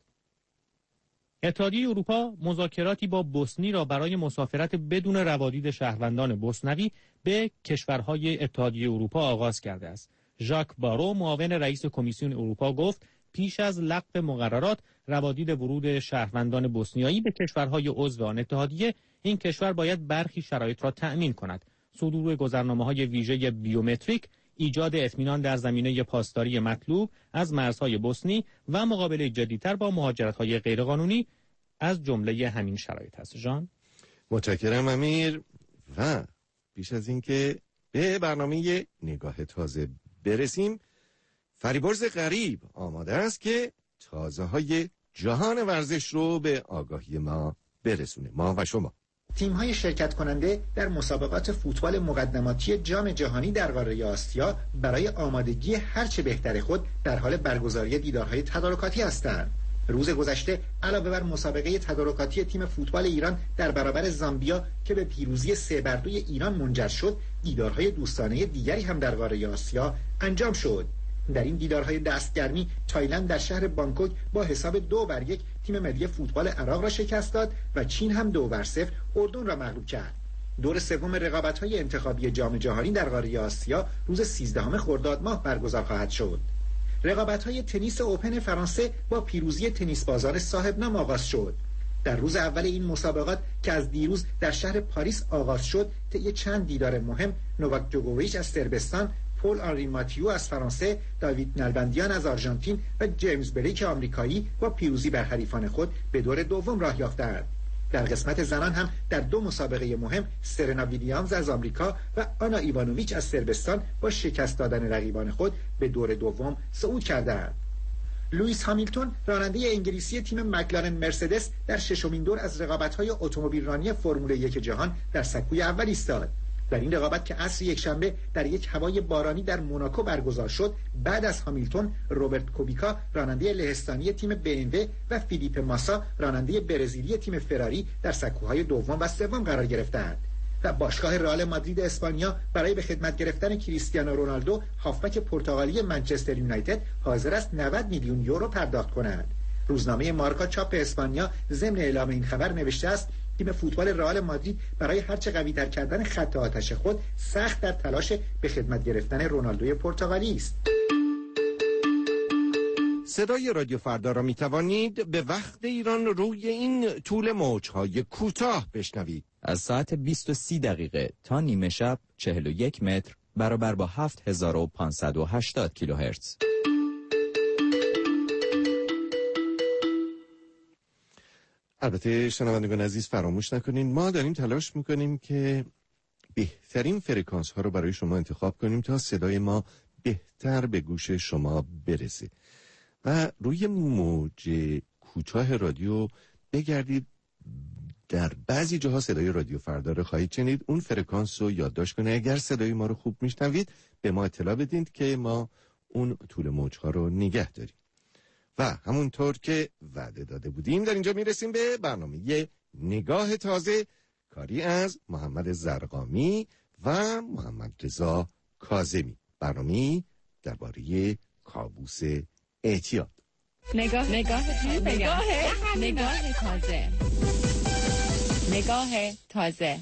اتحادیه اروپا مذاکراتی با بوسنی را برای مسافرت بدون روادید شهروندان بوسنوی به کشورهای اتحادیه اروپا آغاز کرده است. ژاک بارو معاون رئیس کمیسیون اروپا گفت پیش از لغو مقررات روادید ورود شهروندان بوسنیایی به کشورهای عضو آن اتحادیه این کشور باید برخی شرایط را تأمین کند. صدور گذرنامه‌های ویژه بیومتریک، ایجاد اطمینان در زمینه پاسداری مطلوب از مرزهای بوسنی و مقابله جدی‌تر با مهاجرت‌های غیرقانونی از جمله همین شرایط است. جان متشکرم امیر. و پیش از اینکه به برنامه نگاه تازه برسیم، فریبرز غریب آماده است که تازه‌های جهان ورزش رو به آگاهی ما برسونه، ما و شما. تیم‌های شرکت کننده در مسابقات فوتبال مقدماتی جام جهانی در قاره آسیا برای آمادگی هرچه بهتر خود در حال برگزاری دیدارهای تدارکاتی هستند. روز گذشته علاوه بر مسابقه تدارکاتی تیم فوتبال ایران در برابر زامبیا که به پیروزی سه بر دوی ایران منجر شد، دیدارهای دوستانه دیگری هم در قاره آسیا انجام شد. در این دیدارهای دستگرمی تایلند در شهر بانکوک با حساب دو بر یک تیم ملی فوتبال عراق را شکست داد و چین هم دو بر صفر اردن را مغلوب کرد. دور سوم رقابت‌های انتخابی جام جهانی در قاره آسیا روز سیزدهم خرداد ماه برگزار خواهد شد. رقابت‌های تنیس اوپن فرانسه با پیروزی تنیس بازار صاحب نام آغاز شد. در روز اول این مسابقات که از دیروز در شهر پاریس آغاز شد، طی چند دیدار مهم نوواک جوکوویچ از صربستان، پول آنری ماتیو از فرانسه، داوید نلبندیان از آرژانتین و جیمز بلیک آمریکایی با پیروزی بر حریفان خود به دور دوم راه یافتند. در قسمت زنان هم در دو مسابقه مهم سرنا ویلیامز از آمریکا و آنا ایوانوویچ از صربستان با شکست دادن رقیبان خود به دور دوم صعود کردند. لوئیس هامیلتون راننده انگلیسی تیم مکلارن مرسدس در ششمین دور از رقابت‌های اتومبیلرانی فرمول یک جهان در سکوی اول ایستاد. در این رقابت که عصر یکشنبه در یک هوای بارانی در موناکو برگزار شد، بعد از هامیلتون روبرت کوبیکا راننده لهستانی تیم بی ام دبلیو و فیلیپ ماسا راننده برزیلی تیم فراری در سکوهای دوم و سوم قرار گرفتند. و باشگاه رئال مادرید اسپانیا برای به خدمت گرفتن کریستیانو رونالدو هافبک پرتغالی منچستر یونایتد حاضر است نود میلیون یورو پرداخت کند. روزنامه مارکا چاپ اسپانیا ضمن اعلام این خبر نوشته است تیم فوتبال رئال مادرید برای هرچه قوی‌تر کردن خط آتش خود سخت در تلاش به خدمت گرفتن رونالدوی پرتغالی است. صدای رادیو فردا را می توانید به وقت ایران روی این طول موج‌های کوتاه بشنوید. از ساعت بیست و سی دقیقه تا نیمه شب چهل و یک متر برابر با هفت هزار و پانصد و هشتاد کیلوهرتز. البته شنوندگان عزیز فراموش نکنید ما داریم تلاش میکنیم که بهترین فرکانس ها رو برای شما انتخاب کنیم تا صدای ما بهتر به گوش شما برسه و روی موج کوتاه رادیو بگردید. در بعضی جاها صدای رادیو فردا رو خواهید شنید. اون فرکانس رو یادداشت کنید. اگر صدای ما رو خوب میشنوید به ما اطلاع بدید که ما اون طول موج ها رو نگه داریم. و همونطور که وعده داده بودیم در اینجا میرسیم به برنامه نگاه تازه، کاری از محمد زرقامی و محمد رضا کاظمی. برنامه درباره کابوس اعتیاد. نگاه نگاه نگاه نگاه تازه نگاه تازه.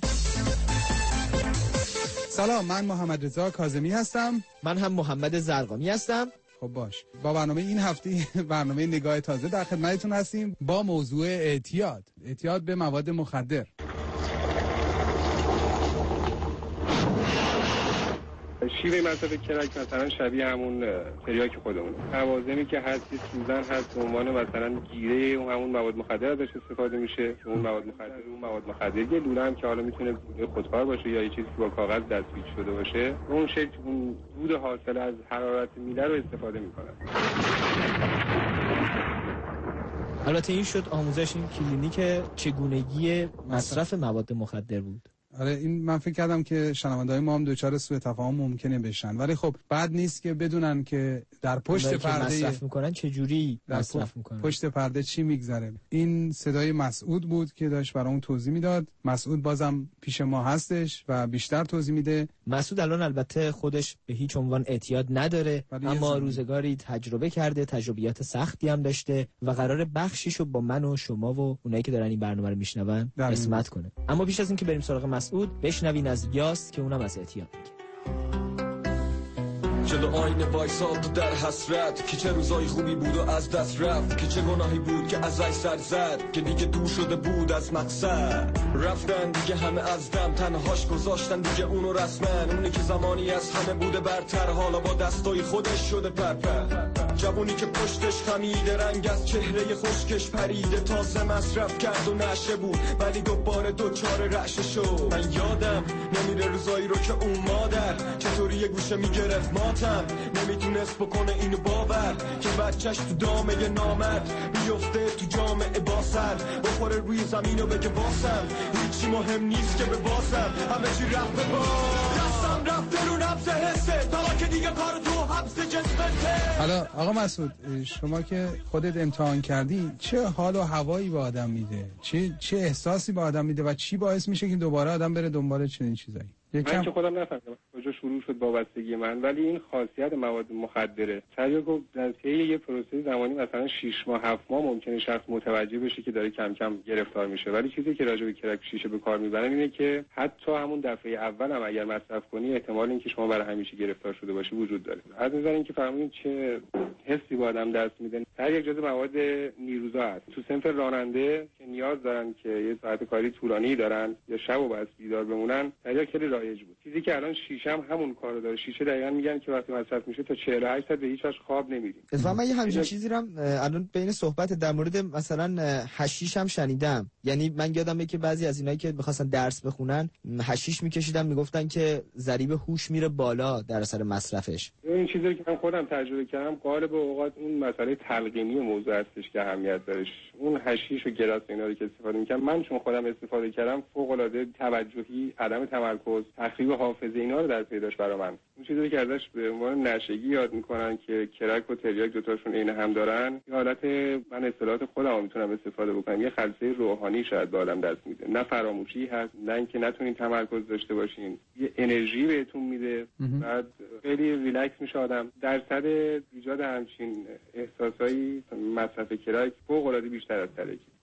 سلام، من محمد رضا کاظمی هستم. من هم محمد زرقامی هستم. خب باش، با برنامه این هفته برنامه نگاه تازه در خدمتتون هستیم با موضوع اعتیاد اعتیاد به مواد مخدر. شیوه مصرف کرک مثلا شبیه همون تریاک خودمون، لوازمی که هست، سوزن هست، به عنوان مثلا گیره اون همون مواد مخدر ازش استفاده میشه. اون مواد مخدر اون مواد مخدر یه لوله هم که حالا میتونه خودکار باشه یا یه چیزی که با کاغذ دستپیچ شده باشه، اون شکل اون دود حاصل از حرارت میله رو استفاده میکنن. البته این شد آموزش این کلینیک چگونگی مصرف مواد مخدر بود. آره، این من فکر کردم که شنونده‌های ما هم دوچار سوء تفاهم ممکنه بشن، ولی خب بد نیست که بدونن که در پشت پرده مصرف میکنن چه جوری مصرف میکنن، پشت پرده چی میگذره. این صدای مسعود بود که داشت برامون توضیح میداد. مسعود بازم پیش ما هستش و بیشتر توضیح میده. مسعود الان البته خودش به هیچ عنوان اعتیاد نداره، اما روزگاری تجربه کرده، تجربیات سختی هم داشته و قرار بخشیشو با من و شما و اونایی که دارن این برنامه رو میشنون قسمت کنه. اما پیش از اینکه بریم سراغ مسعود، بشنوین از یاس که اونم از اعتیاد میگه. جلو آینه وایساد در حسرت که چه روزای خوبی بود و از دست رفت، که چه گناهی بود که ازش سر زد، که دیگه دور شده بود از مقصد. رفتن دیگه همه از دم، تنهاش گذاشتن دیگه اونو رسمن. اونی که زمانی از همه بوده برتر، حالا با دستای خودش شده پرپر. جوونی که پشتش خمیده، رنگ از چهره خشکش پریده، تازه مصرف کرد و نشه بود ولی دوباره دوچار رعشه شد. من یادم نمیره روزایی رو که اون مادر چطوری یه گوشه میگرفت ماتم، نمیتونست بکنه اینو باور که بچهش تو دامه نامرد بیفته تو جامعه با سر، بخوره روی زمین و بگه باسم هیچی مهم نیست که به باسم، همه چی رفت به باز، دستم رفته رو نبض حسه تا که دیگه کار تو حبس جسمته. حالا آقا مسعود، شما که خودت امتحان کردی، چه حال و هوایی به آدم میده؟ چه چه احساسی به آدم میده و چی باعث میشه که دوباره آدم بره دنبال چنین چیزایی؟ من که خودم نفهمیدم کجا شروع شد وابستگی من، ولی این خاصیت مواد مخدره. شاید گفت در طی یه پروسه زمانی مثلا شش ماه هفت ماه ممکنه شخص متوجه بشه که داره کم کم گرفتار میشه، ولی چیزی که راجع به کرک شیشه به کار میبرن اینه که حتی همون دفعه اول هم اگر مصرف کنی احتمال اینکه شما برای همیشه گرفتار شده باشی وجود داره. از نظر اینکه فهمیدین چه حسی با آدم دست میده، در یک جزء مواد نیروزا هست تو صنف راننده که نیاز دارن که یه ساعت کاری طولانی دارن یا شب و بس بیدار بمونن، در خیلی رایج بود. چیزی که الان شیشه هم همون کارو داره. شیشه دقیقاً میگن که وقتی مصرف میشه تا چهل و هشت ساعت به هیچ وجه خواب نمیریم. اتفاقا من یه همچین چیزی رو الان بین صحبت در مورد مثلا حشیش هم شنیدم. یعنی من یادمه که بعضی از اینایی که می‌خواستن درس بخونن حشیش میکشیدن، میگفتن که ضریب هوش میره بالا در اثر مصرفش. این چیزی که من خودم تجربه کردم، غالب اوقات اون مسئله تلقینی موضوع هستش که اهمیت داره. اون حشیش و گراس اینا رو که استفاده می‌کنم، من چون خودم استفاده کردم، فوق‌العاده توجهی، عدم تمرکز، تخریب حافظه اینا رو در پیداش برای من. اون چیزی که ازش به عنوان نشگی یاد میکنن که کرک و تریاک دوتاشون عین هم دارن، یه حالت من اصطلاحات خودم میتونم استفاده بکنم، یه خلسه روحانی شاید به آدم دست میده. نه فراموشی هست، نه اینکه نتونین تمرکز داشته باشین، یه انرژی بهتون میده، بعد خیلی ریلکس میشه آدم. درصد ایجاد همچین احساسایی مصرف کرک فوق العاده بیشتر از تریاک.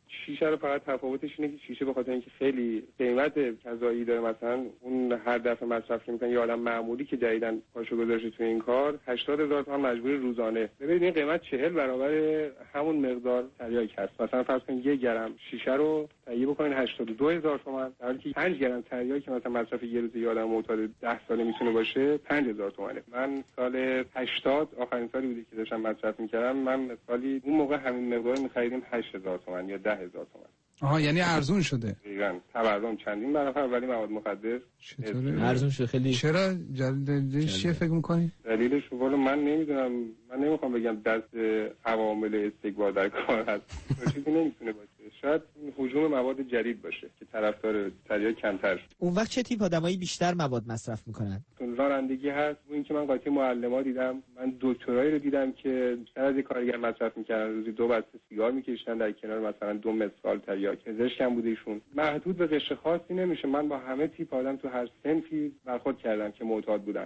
شیشه رو فقط تفاوتش اینه که شیشه به خاطر اینکه خیلی قیمت کذایی داره، مثلا اون هر دفعه مصرف میکنن یه آدم معمولی که جدیدن پاشو گذاشته تو این کار هشتاد هزار تومان مجبور روزانه. ببینید این قیمت چهل برابر همون مقدار تریاک هست. مثلا فرض کنید یک گرم شیشه رو تهیه بکنین هشتاد و دو هزار تومان، در حالی که پنج گرم تریاک که مثلا مصرف یه روز یه آدم معتاد ده ساله میتونه باشه پنج هزار تومانه. من سال هشتاد آخرین سالی بوده که داشتم مصرف میکردم، من سالی اون موقع همین مقدار می‌خریدیم هشت هزار تومان یا ده هزار تومان. آها یعنی ارزون شده. دقیقاً تورم چندین برابر، ولی مواد مخدر چطوره ارزون شده خیلی. چرا دلیلش چیه فکر می‌کنی؟ دلیلش والا من نمیدونم، من نمیخوام بگم دست عوامل استکبار در کار هست. چیزی نمیتونه باشه. شاید هجوم مواد جدید باشه که طرفدار تریاک کمتر شد. اون وقت چه تیپ آدمایی بیشتر مواد مصرف میکنن؟ رانندگی هست، اون که من قاطی معلما دیدم، من دکترایی رو دیدم که بیشتر از یک کارگر مصرف میکردن، روزی دو بسته سیگار میکشیدن در کنار مثلا دو مسقال تریاک. پزشک هم بوده ایشون. محدود به قشر خاصی نمیشه، من با همه تیپ آدم تو هر صنفی برخورد کردم که معتاد بودن.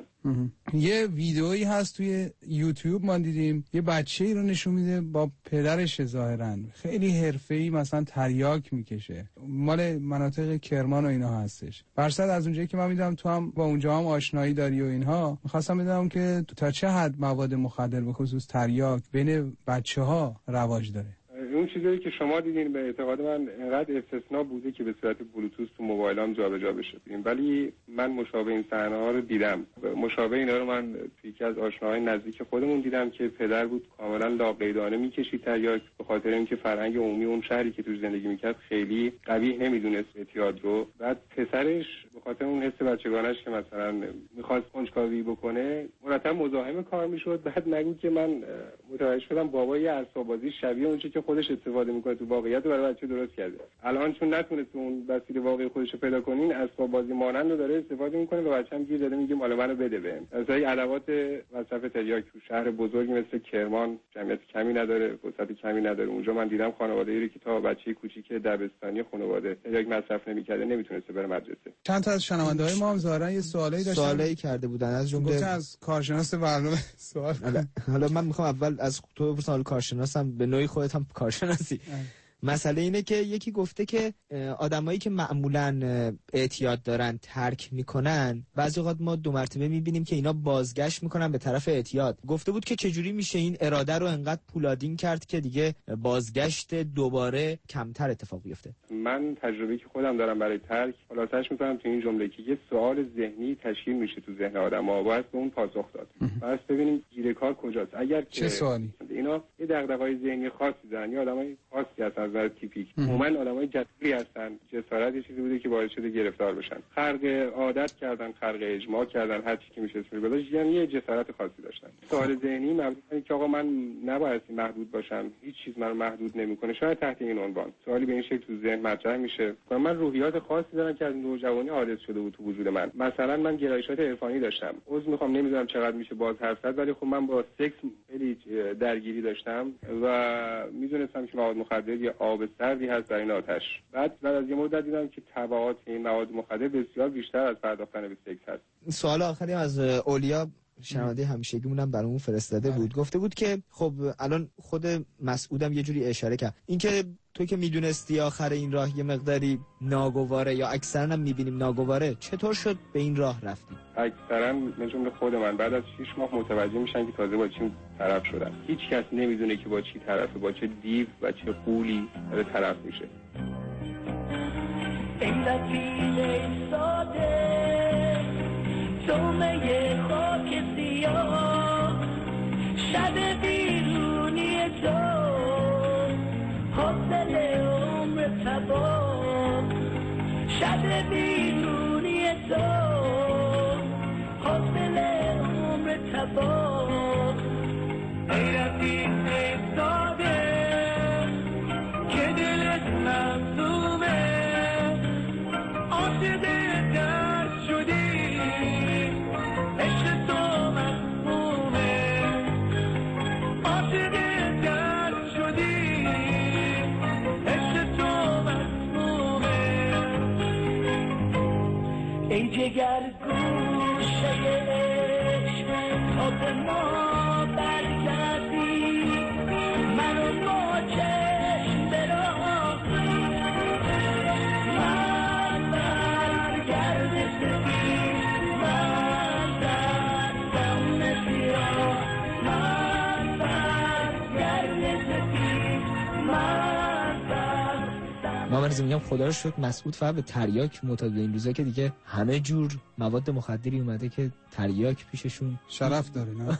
یه ویدئویی هست توی یوتیوب ما دیدیم، یه بچه‌ای رو نشون میده با پدرش ظاهرا خیلی حرفه‌ای مثلا تریاک میکشه، مال مناطق کرمان و اینا هستش. برصد از اونجایی که من میدونم تو هم با اونجا هم آشنایی داری و اینها، می‌خواستم بدونم که تا چه حد مواد مخدر به خصوص تریاک بین بچه‌ها رواج داره. اون چیزایی که شما دیدین به اعتقاد من انقدر استثناء بوده که به صورت بلوتوث تو موبایلام جابجا بشه، ولی من مشابه این صحنه‌ها رو دیدم. مشابه اینا رو من توی یکی از آشناهای نزدیک خودمون دیدم که پدر بود کاملا لاقیدانه میکشید تریاک، به خاطر اینکه فرهنگ عمومی اون شهری که توش زندگی میکرد خیلی قبیح نمیدونست اعتیاد رو. بعد پسرش به خاطر اون حس بچگانش که مثلا میخواست کنجکاوی بکنه مرتب مزاحم کار میشد. بعد نگو که من متوجه شدم بابا یه اسباب‌بازی شبیه اون چیزی که خودش استفاده میکنه تو واقعیت رو برای بچه درست کرده. الان چون نتونست اون وسیله واقعی خودش رو پیدا کنین، اسباب بازی مانند رو داره استفاده میکنه و بچه‌م گیر داده میگه مال منو بده بهم. مثلا ادوات مصرف تریاک تو شهر بزرگی مثل کرمان جمعیت کمی نداره، وسعت کمی نداره. اونجا من دیدم خانواده‌ای رو که تا بچه کوچیک دبستانی خانواده تریاک مصرف نمی‌کرده نمیتونسته بره مدرسه. چند تا از شنونده‌های ما هم ظاهرا یه سوالی داشتن، سوالی کرده بودن از جمله از کارشناس برنامه سوال. حالا من میخوام اول از تو بپرسم، کارشناسم به نوعی خودت هم کارشناسی. مسئله اینه که یکی گفته که آدمایی که معمولاً اعتیاد دارن ترک میکنن، بعضی وقت ما دو مرتبه میبینیم که اینا بازگشت میکنن به طرف اعتیاد. گفته بود که چجوری میشه این اراده رو انقدر پولادین کرد که دیگه بازگشت دوباره کمتر اتفاق بیفته؟ من تجربه‌ای که خودم دارم برای ترک خلاصش میکنم تو این جمله که یه سوال ذهنی تشکیل میشه تو ذهن آدم‌ها، باید به اون پاسخ داد. پس ببینیم گیر کار کجاست. اگر چه سوالی؟ اینا یه دغدغه‌های ذهنی خاصی دارن یا آدمای خاصی هستن از تیپیک، عموما آدمای جسوری هستن. جسارت یه چیزی بوده که باعث شده گرفتار بشن. خرق عادت کردن، خرق اجماع کردن، هر چی که میشه اسمش بذارش، یعنی یه جسارت خاصی داشتن. سوال ذهنی مبنی که آقا من نباید محدود باشم، هیچ چیز منو محدود نمیکنه، شاید تحت این عنوان سوالی به این شکل تو ذهن مطرح میشه. من روحیات خاصی دارم که از نوجوانی حادث شده بود تو وجود من. مثلا من گرایشات عرفانی داشتم. عذر میخوام نمیدونم چقدر میشه باز حرف زد، ولی خب من با سکس خیلی درگیری داشتم و میدونستم که مواد مخدر یه آب سردی هست در این آتش. بعد بعد از یه مدت دیدم که تبعات این مواد مخدر بسیار بیشتر از پرداختن به سکس هست. سوال آخری از اولیا شنونده همیشگیمونم برامون فرستاده بود. گفته بود که خب الان خود مسعودم یه جوری اشاره کرد اینکه تو که میدونستی آخر این راه یه مقداری ناگواره یا اکثرا هم میبینیم ناگواره، چطور شد به این راه رفتی؟ اکثرا به جمله خود من بعد از شش ماه متوجه میشن که تازه با چی طرف شدن. هیچ کس نمیدونه که با چی طرفه، با چه دیو و چه قولی داره طرف میشه. این رفیق ساده جمعه خاک سیاه، شب بیرونی تو حاصل عمر تباه، شب بیرونی تو حاصل عمر تباه. ای رفیق ساده که دلت مظلومه، عاشق درد شدی، عشق تو مسمومه، عاشق درد شدی، عشق تو مسمومه. ای جگر گوشه عشق تا به ما برگردی، منو با چشم به راه لحظه میگم خدا رو شکر مسعود فقط به تریاک معتاد. این روزا که دیگه همه جور مواد مخدری اومده که تریاک پیششون شرف داره نه.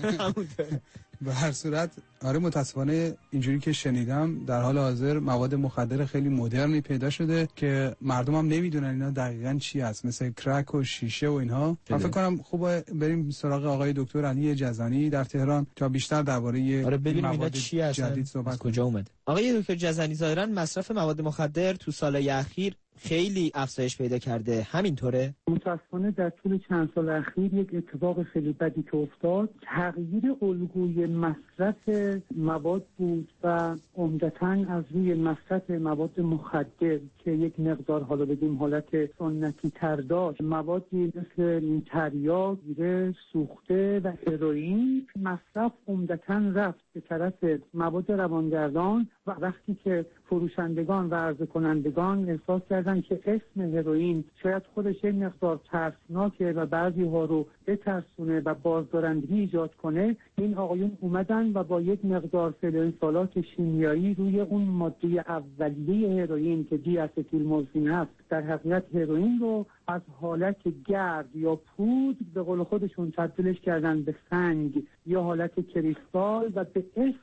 به هر صورت آره متاسفانه اینجوری که شنیدم در حال حاضر مواد مخدر خیلی مدرنی پیدا شده که مردم هم نمیدونن اینا دقیقاً چی هست، مثل کرک و شیشه و اینها. من فکر کنم خوبه بریم سراغ آقای دکتر علی جزنی در تهران تا بیشتر درباره آره ببینیم اینا چی هستن، از کجا اومده. آقای دکتر جزنی ظاهرا مصرف مواد مخدر تو سالهای اخیر خیلی افزایش پیدا کرده، همینطوره؟ متاسفانه در طول چند سال اخیر یک اتفاق خیلی بدی که افتاد تغییر الگوی مصرف مواد بود و عمدتاً از روی مصرف مواد مخدر که یک مقدار حالا بگیم حالت سنتی تر داشت، موادی مثل تریاک، گیره، سوخته و هروئین مصرف عمدتاً رفت به طرف مواد روانگردان و وقتی که فروشندگان و عرضه کنندگان احساس کردن که اسم هروئین شاید خودش یک مقدار ترسناکه و بعضی ها رو بترسونه و بازدارندگی ایجاد کنه، این آقایون اومدن و با یک مقدار فلزات شیمیایی روی اون ماده اولیه هروئین که دی استیل مورفین هست، در حقیقت هروئین رو از حالت گرد یا پود به قول خودشون تبدیلش کردن به سنگ یا حالت کریستال و به اسم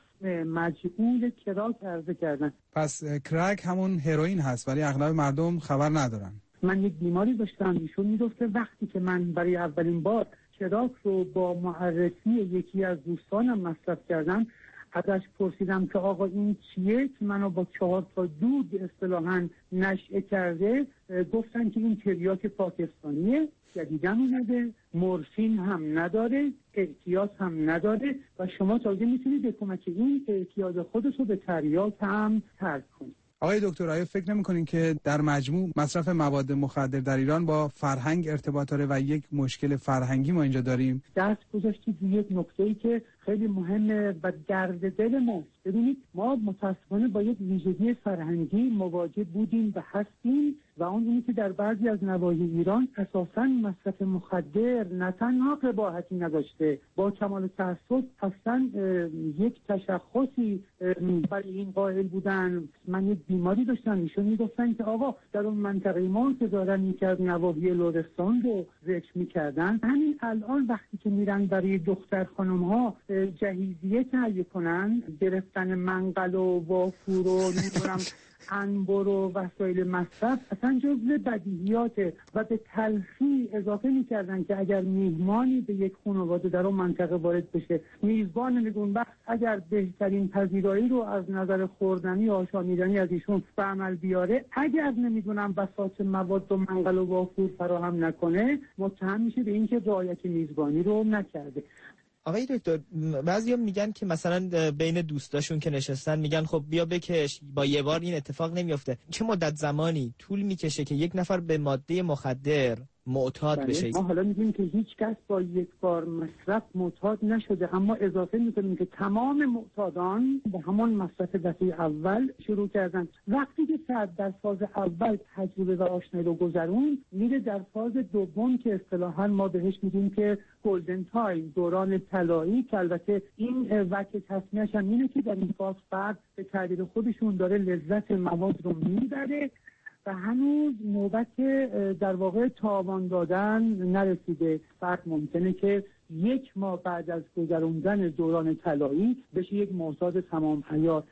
مجعول کراک عرضه کردن. پس کرک همون هروئین هست ولی اغلب مردم خبر ندارن. من یک بیماری داشتم، ایشون میگفت که وقتی که من برای اولین بار کراک رو با معرفی یکی از دوستانم مصرف کردم، ازش پرسیدم که آقا این چیه که منو با چهار تا دود اصطلاحاً نشئه کرده، گفتن که این تریاک پاکستانیه، جدیداً اومده، مورفین هم نداره، اعتیاد هم نداره و شما تازه میتونید به کمک این اعتیاد خودت رو به تریاک هم ترک کنید. آقای دکتر آیا فکر نمی‌کنین که در مجموع مصرف مواد مخدر در ایران با فرهنگ ارتباط داره و یک مشکل فرهنگی ما اینجا داریم؟ دست گذاشتید روی یک نکته‌ای که خیلی مهمه و درد دل ما. ببینید ما متأسفانه با یک ویژگی فرهنگی مواجه بودیم و هستیم و اون اینه که در بعضی از نواحی ایران اساساً مصرف مخدر نه تنها قباحتی نداشته، با کمال تأسف اصلا یک تشخصی برای این قائل بودن. من یک بیماری داشتم، ایشون میگفتن که آقا در اون منطقه ما که دارن یکی از نواحی لرستان رو ذکر میکردن، همین الان وقتی که میرن برای دختر خانم ها جهیزیه تهیه کنن، گرفتن منقل و وافور و نمیدونم انبر و وسایل مصرف اصلا جزء بدیهیاته و به تلخی اضافه میکردن که اگر میهمانی به یک خانواده در اون منطقه وارد بشه، میزبان نگونبخت اگر بهترین پذیرایی رو از نظر خوردنی و آشامیدنی از ایشون به عمل بیاره، اگر نمیدونم بساط مواد و منقل و وافور فراهم نکنه، متهم میشه به اینکه رعایت میزبانی رو نکرده. آقای دکتر بعضیا میگن که مثلا بین دوستاشون که نشستن میگن خب بیا بکش، با یه بار این اتفاق نمیفته. چه مدت زمانی طول میکشه که یک نفر به ماده مخدر معتاد بشه؟ ما حالا میگیم که هیچ کس با یک بار مصرف معتاد نشده، اما اضافه میکنیم که تمام معتادان به همون مصرف دفعه اول شروع کردن. وقتی که فرد در فاز اول تجربه و آشنایی رو گذرون، میره در فاز دوم که اصطلاحاً ما بهش میگیم که گلدن تایم، دوران طلایی، که البته این وقت تصمیمش هم اینه که در این فاز فرد به تعبیر خودشون داره لذت مواد رو میبره و هنوز نوبت در واقع تاوان دادن نرسیده. فرد ممکنه که یک ماه بعد از گذراندن دوران طلایی بشه یک معتاد تمام حیات.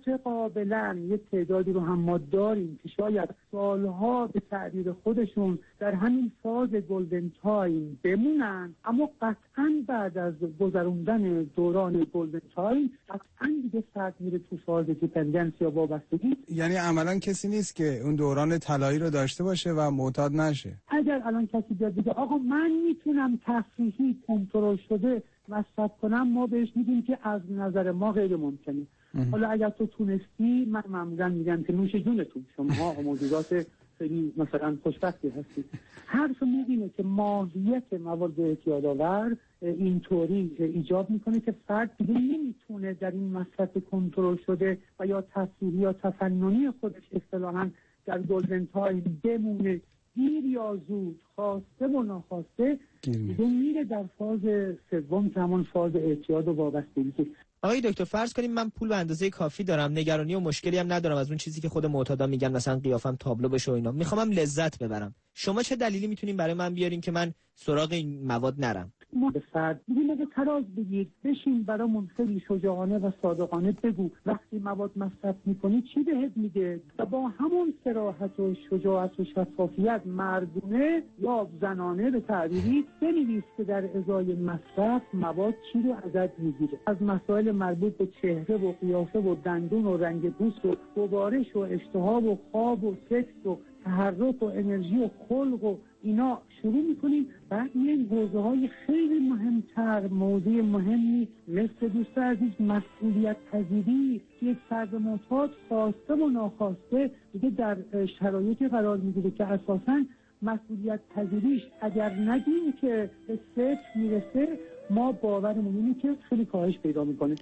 متقابلا یک تعدادی رو هم ما داریم که شاید سالها به تعبیر خودشون در همین فاز گلدن تایم بمونن، اما قطعا بعد از گذراندن دوران گلدن تایم قطعا دیگه فرد میره تو فاز دیپندنس یا وابستگی. یعنی عملا کسی نیست که اون دوران طلایی رو داشته باشه و معتاد نشه. اگر الان کسی بیاد بگه آقا من میتونم تفریحی کنترل شده مصرف کنم، ما بهش میگیم که از نظر ما غیر ممکنه. حالا اگر تو تونستی، من معمولا میگم که نوش جونتون، شما موجودات خیلی مثلا خوشبختی هستید. حرف ما اینه که ماهیت مواد اعتیادآور اینطوری ایجاب میکنه که فرد دیگه نمیتونه در این مصرف کنترل شده و یا تفریحی یا تفننی خودش اصطلاحاً در گلدن تایم بمونه دیر یا زود، خواسته و ناخواسته دیگه میره در فاز سوم که همون فاز اعتیاد و وابستگی. آقای دکتر فرض کنیم من پول به اندازه کافی دارم، نگرانی و مشکلی هم ندارم از اون چیزی که خود معتادا میگن مثلا قیافم تابلو بشه و اینا، میخوام لذت ببرم. شما چه دلیلی میتونین برای من بیارین که من سراغ این مواد نرم؟ ما به فرد میگیم اگه تراز بگید بشین برامون خیلی شجاعانه و صادقانه بگو وقتی مواد مصرف میکنی چی بهت میده و با همون صراحت و شجاعت و شفافیت مردونه یا زنانه به تعبیری بنویس که در ازای مصرف مواد چی رو ازت میگیره، از مسائل مربوط به چهره و قیافه و دندون و رنگ پوست و گوارش و اشتها و خواب و سکس و تحرک و انرژی و خلق و اینا شروع میکنیم. بعد این حوزه های خیلی مهمتر، موضوع مهمی مثل دوست عزیز مسئولیت پذیری که یک فرد معتاد خواسته و ناخواسته دیگه در شرایطی قرار میگیره که اساساً مسئولیت پذیریش اگر نگیم که به صفر میرسه ما باورمون اینه که خیلی کاهش پیدا میکنه.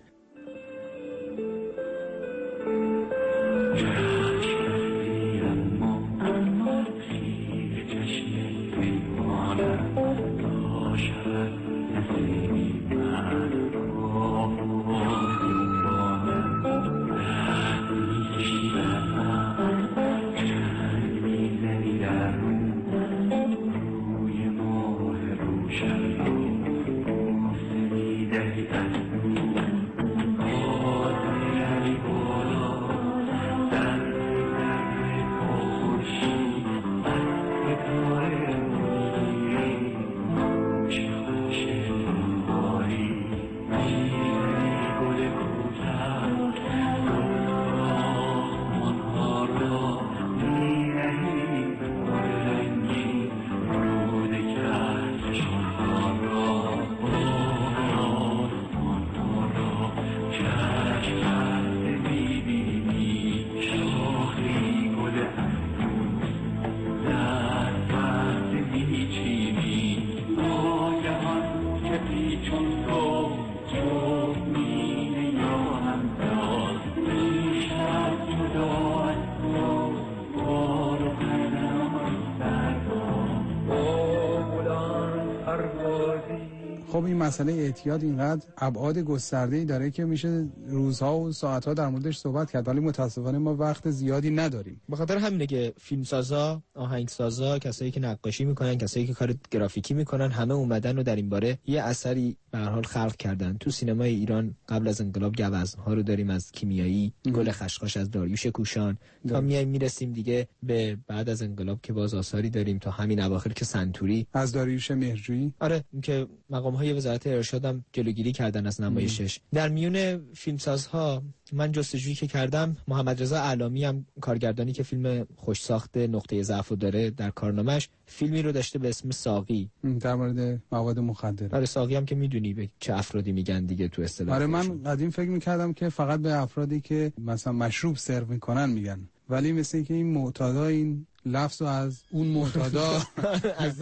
خب این مسئله اعتیاد اینقدر ابعاد گسترده‌ای داره که میشه روزها و ساعتها در موردش صحبت کرد، ولی متاسفانه ما وقت زیادی نداریم. به خاطر همینه که فیلمسازا، آهنگسازا، کسایی که نقاشی میکنن، کسایی که کار گرافیکی میکنن، همه اومدن و در این باره یه اثری به هر حال خلق کردن. تو سینمای ایران قبل از انقلاب گوزن‌ها رو داریم از کیمیایی، گل خشخاش از داریوش کوشان، تا میایم میرسیم دیگه به بعد از انقلاب که باز آثاری داریم تا همین اواخر که سنتوری از داریوش مهرجویی. آره که مقام‌های وزارت ارشاد هم جلوگیری کردن از نمایشش. در میون فیلمسازها من جستجویی که کردم، محمد رضا علامی هم کارگردانی که فیلم خوش ساخته نقطه ضعف داره در کارنامه‌اش فیلمی رو داشته به اسم ساقی در مورد مواد مخدر. آره ساقی هم که میدونی به چه افرادی میگن دیگه تو اصطلاح. آره من قدیم فکر میکردم که فقط به افرادی که مثلا مشروب سرو میکنن میگن، ولی مثل اینکه این معتادا این لفظ رو از اون معتادا از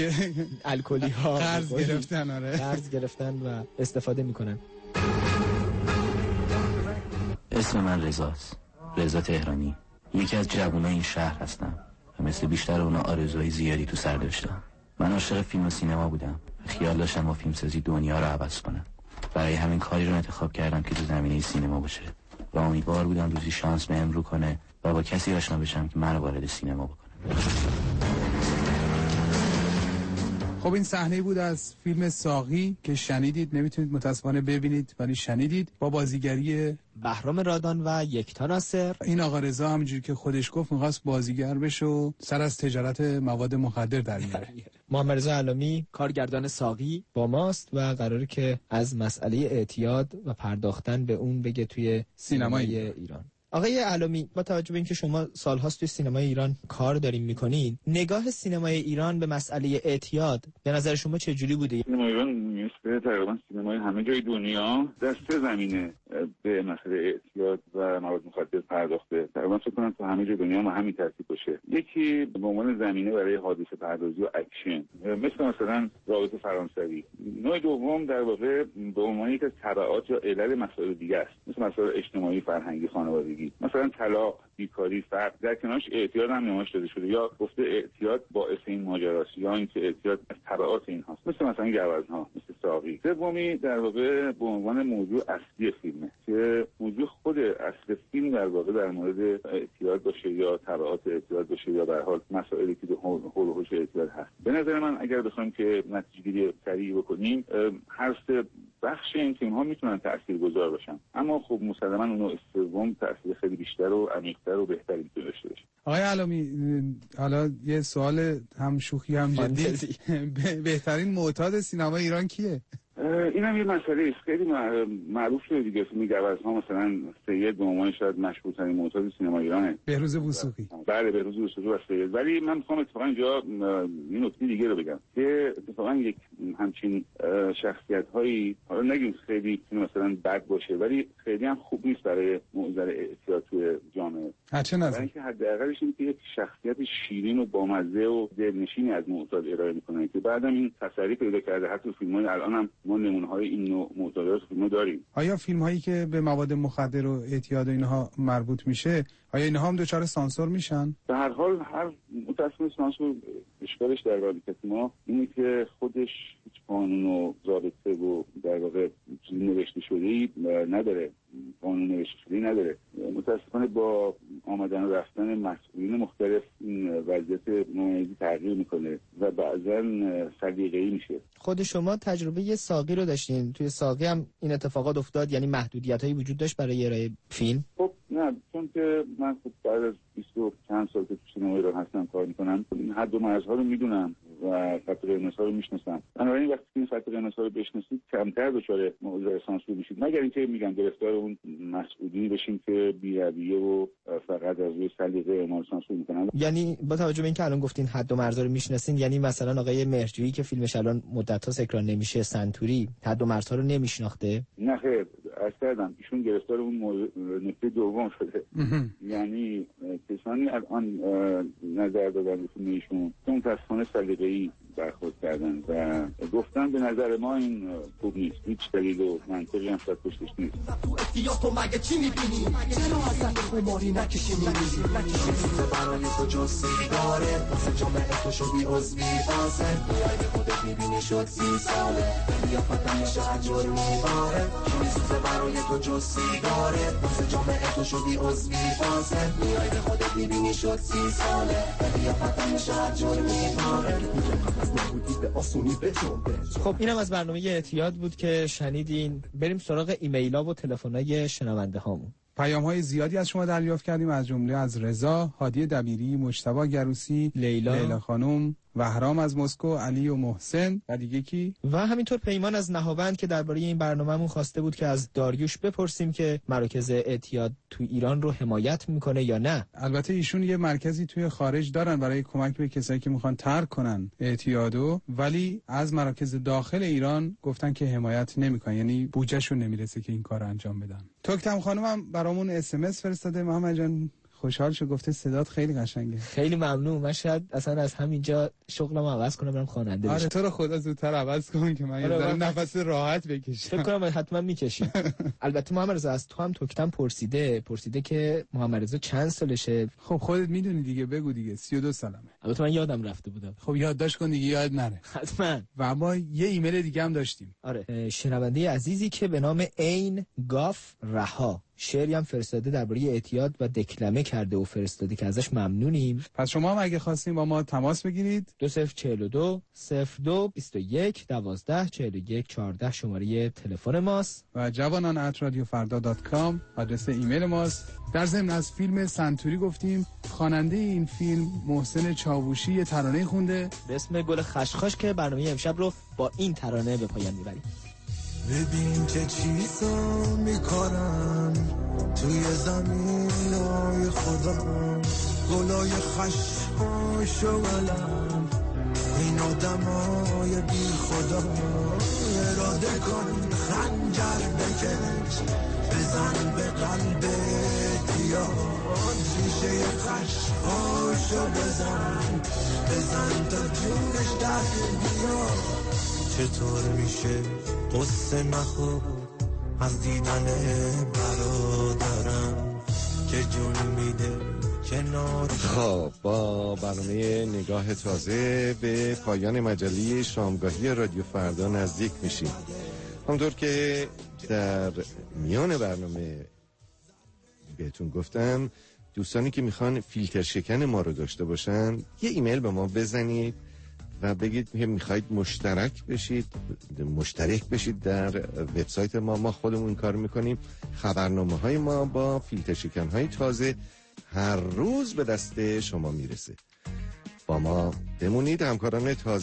الکلی ها قرض گرفتن. آره قرض گرفتن و استفاده میکنن. اسم من رضاست، رضا تهرانی. یکی از جوانای این شهر هستم و مثل بیشتر اونا آرزوهای زیادی تو سر داشتم. من عاشق فیلم و سینما بودم، خیال داشتم با فیلمسازی دنیا رو عوض کنم. برای همین کاری رو انتخاب کردم که تو زمینه سینما باشه و امیدوار بودم روزی شانس بهم رو کنه و با کسی آشنا بشم که منو وارد سینما بکنه. خب این صحنه بود از فیلم ساقی که شنیدید، نمیتونید متاسفانه ببینید ولی شنیدید، با بازیگری بهرام رادان و یکتا ناصر. این آقا رضا همونجوری که خودش گفت می‌خواست بازیگر بشه و سر از تجارت مواد مخدر در میاره. محمد رضا علامی کارگردان ساقی با ماست و قراره که از مسئله اعتیاد و پرداختن به اون بگه توی سینمای ایران. ایران. آقای علامی، با توجه به اینکه شما سال‌هاست توی سینمای ایران کار دارین میکنین، نگاه سینمای ایران به مسئله اعتیاد به نظر شما چه جوری بوده؟ سینمای ایران مثل تقریبا سینمای همه جای دنیا در سه زمینه به مسئله اعتیاد و مواد مخدر پرداخته. تقریبا فکر کنم تو همه جای دنیا ما همین ترتیب باشه. یکی به عنوان زمینه برای حادثه پردازی و اکشن، مثل مثلا رابطه فرانسوی. نوع دوم در واقع به عنوان یک از تبعات یا علل مسائل دیگه است، مثل مسائل اجتماعی، فرهنگی، خانوادگی. زندگی، مثلا طلاق، بیکاری، فقر، در کنارش اعتیاد هم نمایش داده شده یا گفته اعتیاد باعث این ماجراست یا اینکه اعتیاد از تبعات این هاست، مثل مثلا گوزن‌ها، مثل ساقی. سومی در واقع به عنوان موضوع اصلی فیلمه که موضوع خود اصل فیلم در واقع در مورد اعتیاد باشه یا تبعات اعتیاد باشه یا به هر حال مسائلی که حول و حوش اعتیاد هست. به نظر من اگر بخوایم که نتیجه‌گیری سریع بکنیم، هر سه بخش این تیم ها میتونن تاثیرگذار باشن، اما خب مسلماً اون نوع سوم تاثیر خیلی بیشتر و عمیق‌تر و بهتری میتونه داشته باشه. آقای علامی، حالا یه سوال هم شوخی هم جدی، بهترین معتاد سینما ایران کیه؟ این هم یه مسئله است خیلی معروف شده دیگه. فیلم گوزن‌ها مثلا سید به عنوان شاید مشهورترین معتاد سینما ایرانه، بهروز وثوقی. بله، بهروز وثوقی و سید. ولی من میخوام اتفاقا اینجا این نکته دیگه رو بگم که اتفاقا یک همچین شخصیت‌هایی، حالا نگیم خیلی مثلا بد باشه، ولی خیلی هم خوب نیست برای معضل اعتیاد توی جامعه. چه نظر؟ برای اینکه حداقلش اینه که یک شخصیت شیرین و بامزه و دلنشینی از معتاد ارائه می‌کنه که بعدم این تسری پیدا کرده. حتی فیلم‌های الان هم ما نمونه‌های این نوع معتادات فیلم‌ها داریم. آیا فیلم‌هایی که به مواد مخدر و اعتیاد و اینها مربوط میشه، آیا اینها هم دچار سانسور میشن؟ به هر حال هر متأسفانه سانسور اشکالش در مملکت ما اینه که خودش هیچ قانون و ضابطه و در واقع نوشته شده‌ای نداره، قانون نوشته شده‌ای نداره. متأسفانه با آمدن و رفتن مسئولین مختلف این وضعیت نوعی تغییر میکنه و بعضا سلیقه‌ای میشه. خود شما تجربه یه ساقی رو داشتین، توی ساقی هم این اتفاقات افتاد، یعنی محدودیت‌هایی وجود داشت برای ارائه فیلم؟ خب نه، چون که من خب بعد از بیست و چند سال که تو سینما ایران هستم کار میکنم، این حد و مرزها رو میدونم و خط قرمزها رو میشناسم. بنابراین وقتی این خط قرمزها رو بشناسید کمتر دچار موضوع سانسور میشید، مگر اینکه میگم گرفتار اون مسئولی بشین که بی‌رویه و فقط از روی سلیقه اعمال سانسور میکنن. یعنی با توجه به اینکه الان گفتین حد و مرزها رو میشناسین، یعنی مثلا آقای مهرجویی که فیلمش الان مدت‌ها اکران نمیشه، سنتوری، حد و مرزها رو نمیشناخته؟ نه خیر، اصلا ایشون گرفتار اون نکته دوم شده. یعنی کسانی الان نظر دادن به فیلم ایشون که متأسفانه سلیقه‌ای برخورد کردن و گفتن به نظر ما این خوب نیست، هیچ دلیل و منطقی هم شاید پشتش نیست. تو احتیاط تو مگه چی میبینی؟ چرا ازت خماری نکشی میمیزی؟ نکشی برای تو جز سیگاره، واسه جامعه تو شدی عضوی فاسد، میای به خودت میبینی شد سی ساله، یا فتن میشه اجور میباره، کی میسوزه برای تو جز سیگاره، واسه جامعه تو شدی عضوی فاسد، میای به خودت میبینی شد سی ساله، یا فتن میشه اجور میباره. خب اینم از برنامه اعتیاد بود که شنیدین. بریم سراغ ایمیل‌ها و تلفن‌های شنونده هامون. پیام‌های زیادی از شما دریافت کردیم، از جمله از رضا، هادی دبیری، مجتبی گروسی، لیلا, لیلا خانم، وهرام از مسکو، علی و محسن و دیگه کی؟ و همینطور پیمان از نهاوند که درباره این برنامه‌مون خواسته بود که از داریوش بپرسیم که مراکز اعتیاد تو ایران رو حمایت میکنه یا نه. البته ایشون یه مرکزی توی خارج دارن برای کمک به کسایی که میخوان ترک کنن اعتیادو، ولی از مراکز داخل ایران گفتن که حمایت نمیکنن، یعنی بودجهشون نمیرسه که این کارو انجام بدن. توکتم خانمم برامون اس ام اس فرستاده. محمد جان خوشحال شو، گفته صدات خیلی قشنگه. خیلی ممنون. من شاید اصلا از همینجا شغلمو عوض کنم برم خواننده بشم. آره تو رو خدا زودتر عوض کن که من یه ذره نفس راحت بکشم. فکر کنم حتما میکشی. البته محمد رضا از تو هم توکتم پرسیده پرسیده که محمد رضا چند سالشه. خب خودت میدونی دیگه، بگو دیگه. سی و دو سالمه. البته من یادم رفته بودم. خب یادداشت کن دیگه، یاد نره. حتما. و ما یه ایمیل دیگه هم داشتیم. آره، شنونده عزیزی که به نام عین گاف رها شعری هم فرستاده درباره اعتیاد و دکلمه کرده و فرستاده که ازش ممنونیم. پس شما هم اگه خواستین با ما تماس بگیرید، دو صفر چهل و دو صفر دو بیست و یک دوازده چهل و یک چهارده شماره تلفن ماست و جوانان ات رادیو فردا دات کام آدرس ایمیل ماست. در ضمن از فیلم سنتوری گفتیم، خواننده این فیلم محسن چاووشی یه ترانه خونده به اسم گل خشخاش که برنامه امشب رو با این ترانه به پایان میبریم. ببین چه چیزا میکنن توی زمینای خدا، گلای خشخاش و علم، این آدمای بی خدا. اراده کن خنجر بکش، بزن به قلب اعتیاد، ریشه خشخاشو بزن، بزن تا جونش در بیاد. چطور میشه قصه نخور از دیدن برادرم که جون میده کنار. خب با برنامه نگاه تازه به پایان مجله شامگاهی رادیو فردا نزدیک میشیم. همونطور که در میان برنامه بهتون گفتم، دوستانی که میخوان فیلتر شکن ما رو داشته باشن یه ایمیل به ما بزنید و بگید که میخواید مشترک بشید مشترک بشید در وبسایت ما. ما خودمون این کار میکنیم. خبرنامه های ما با فیلتر شکن های تازه هر روز به دست شما میرسه. با ما بمونید. همکاران تازه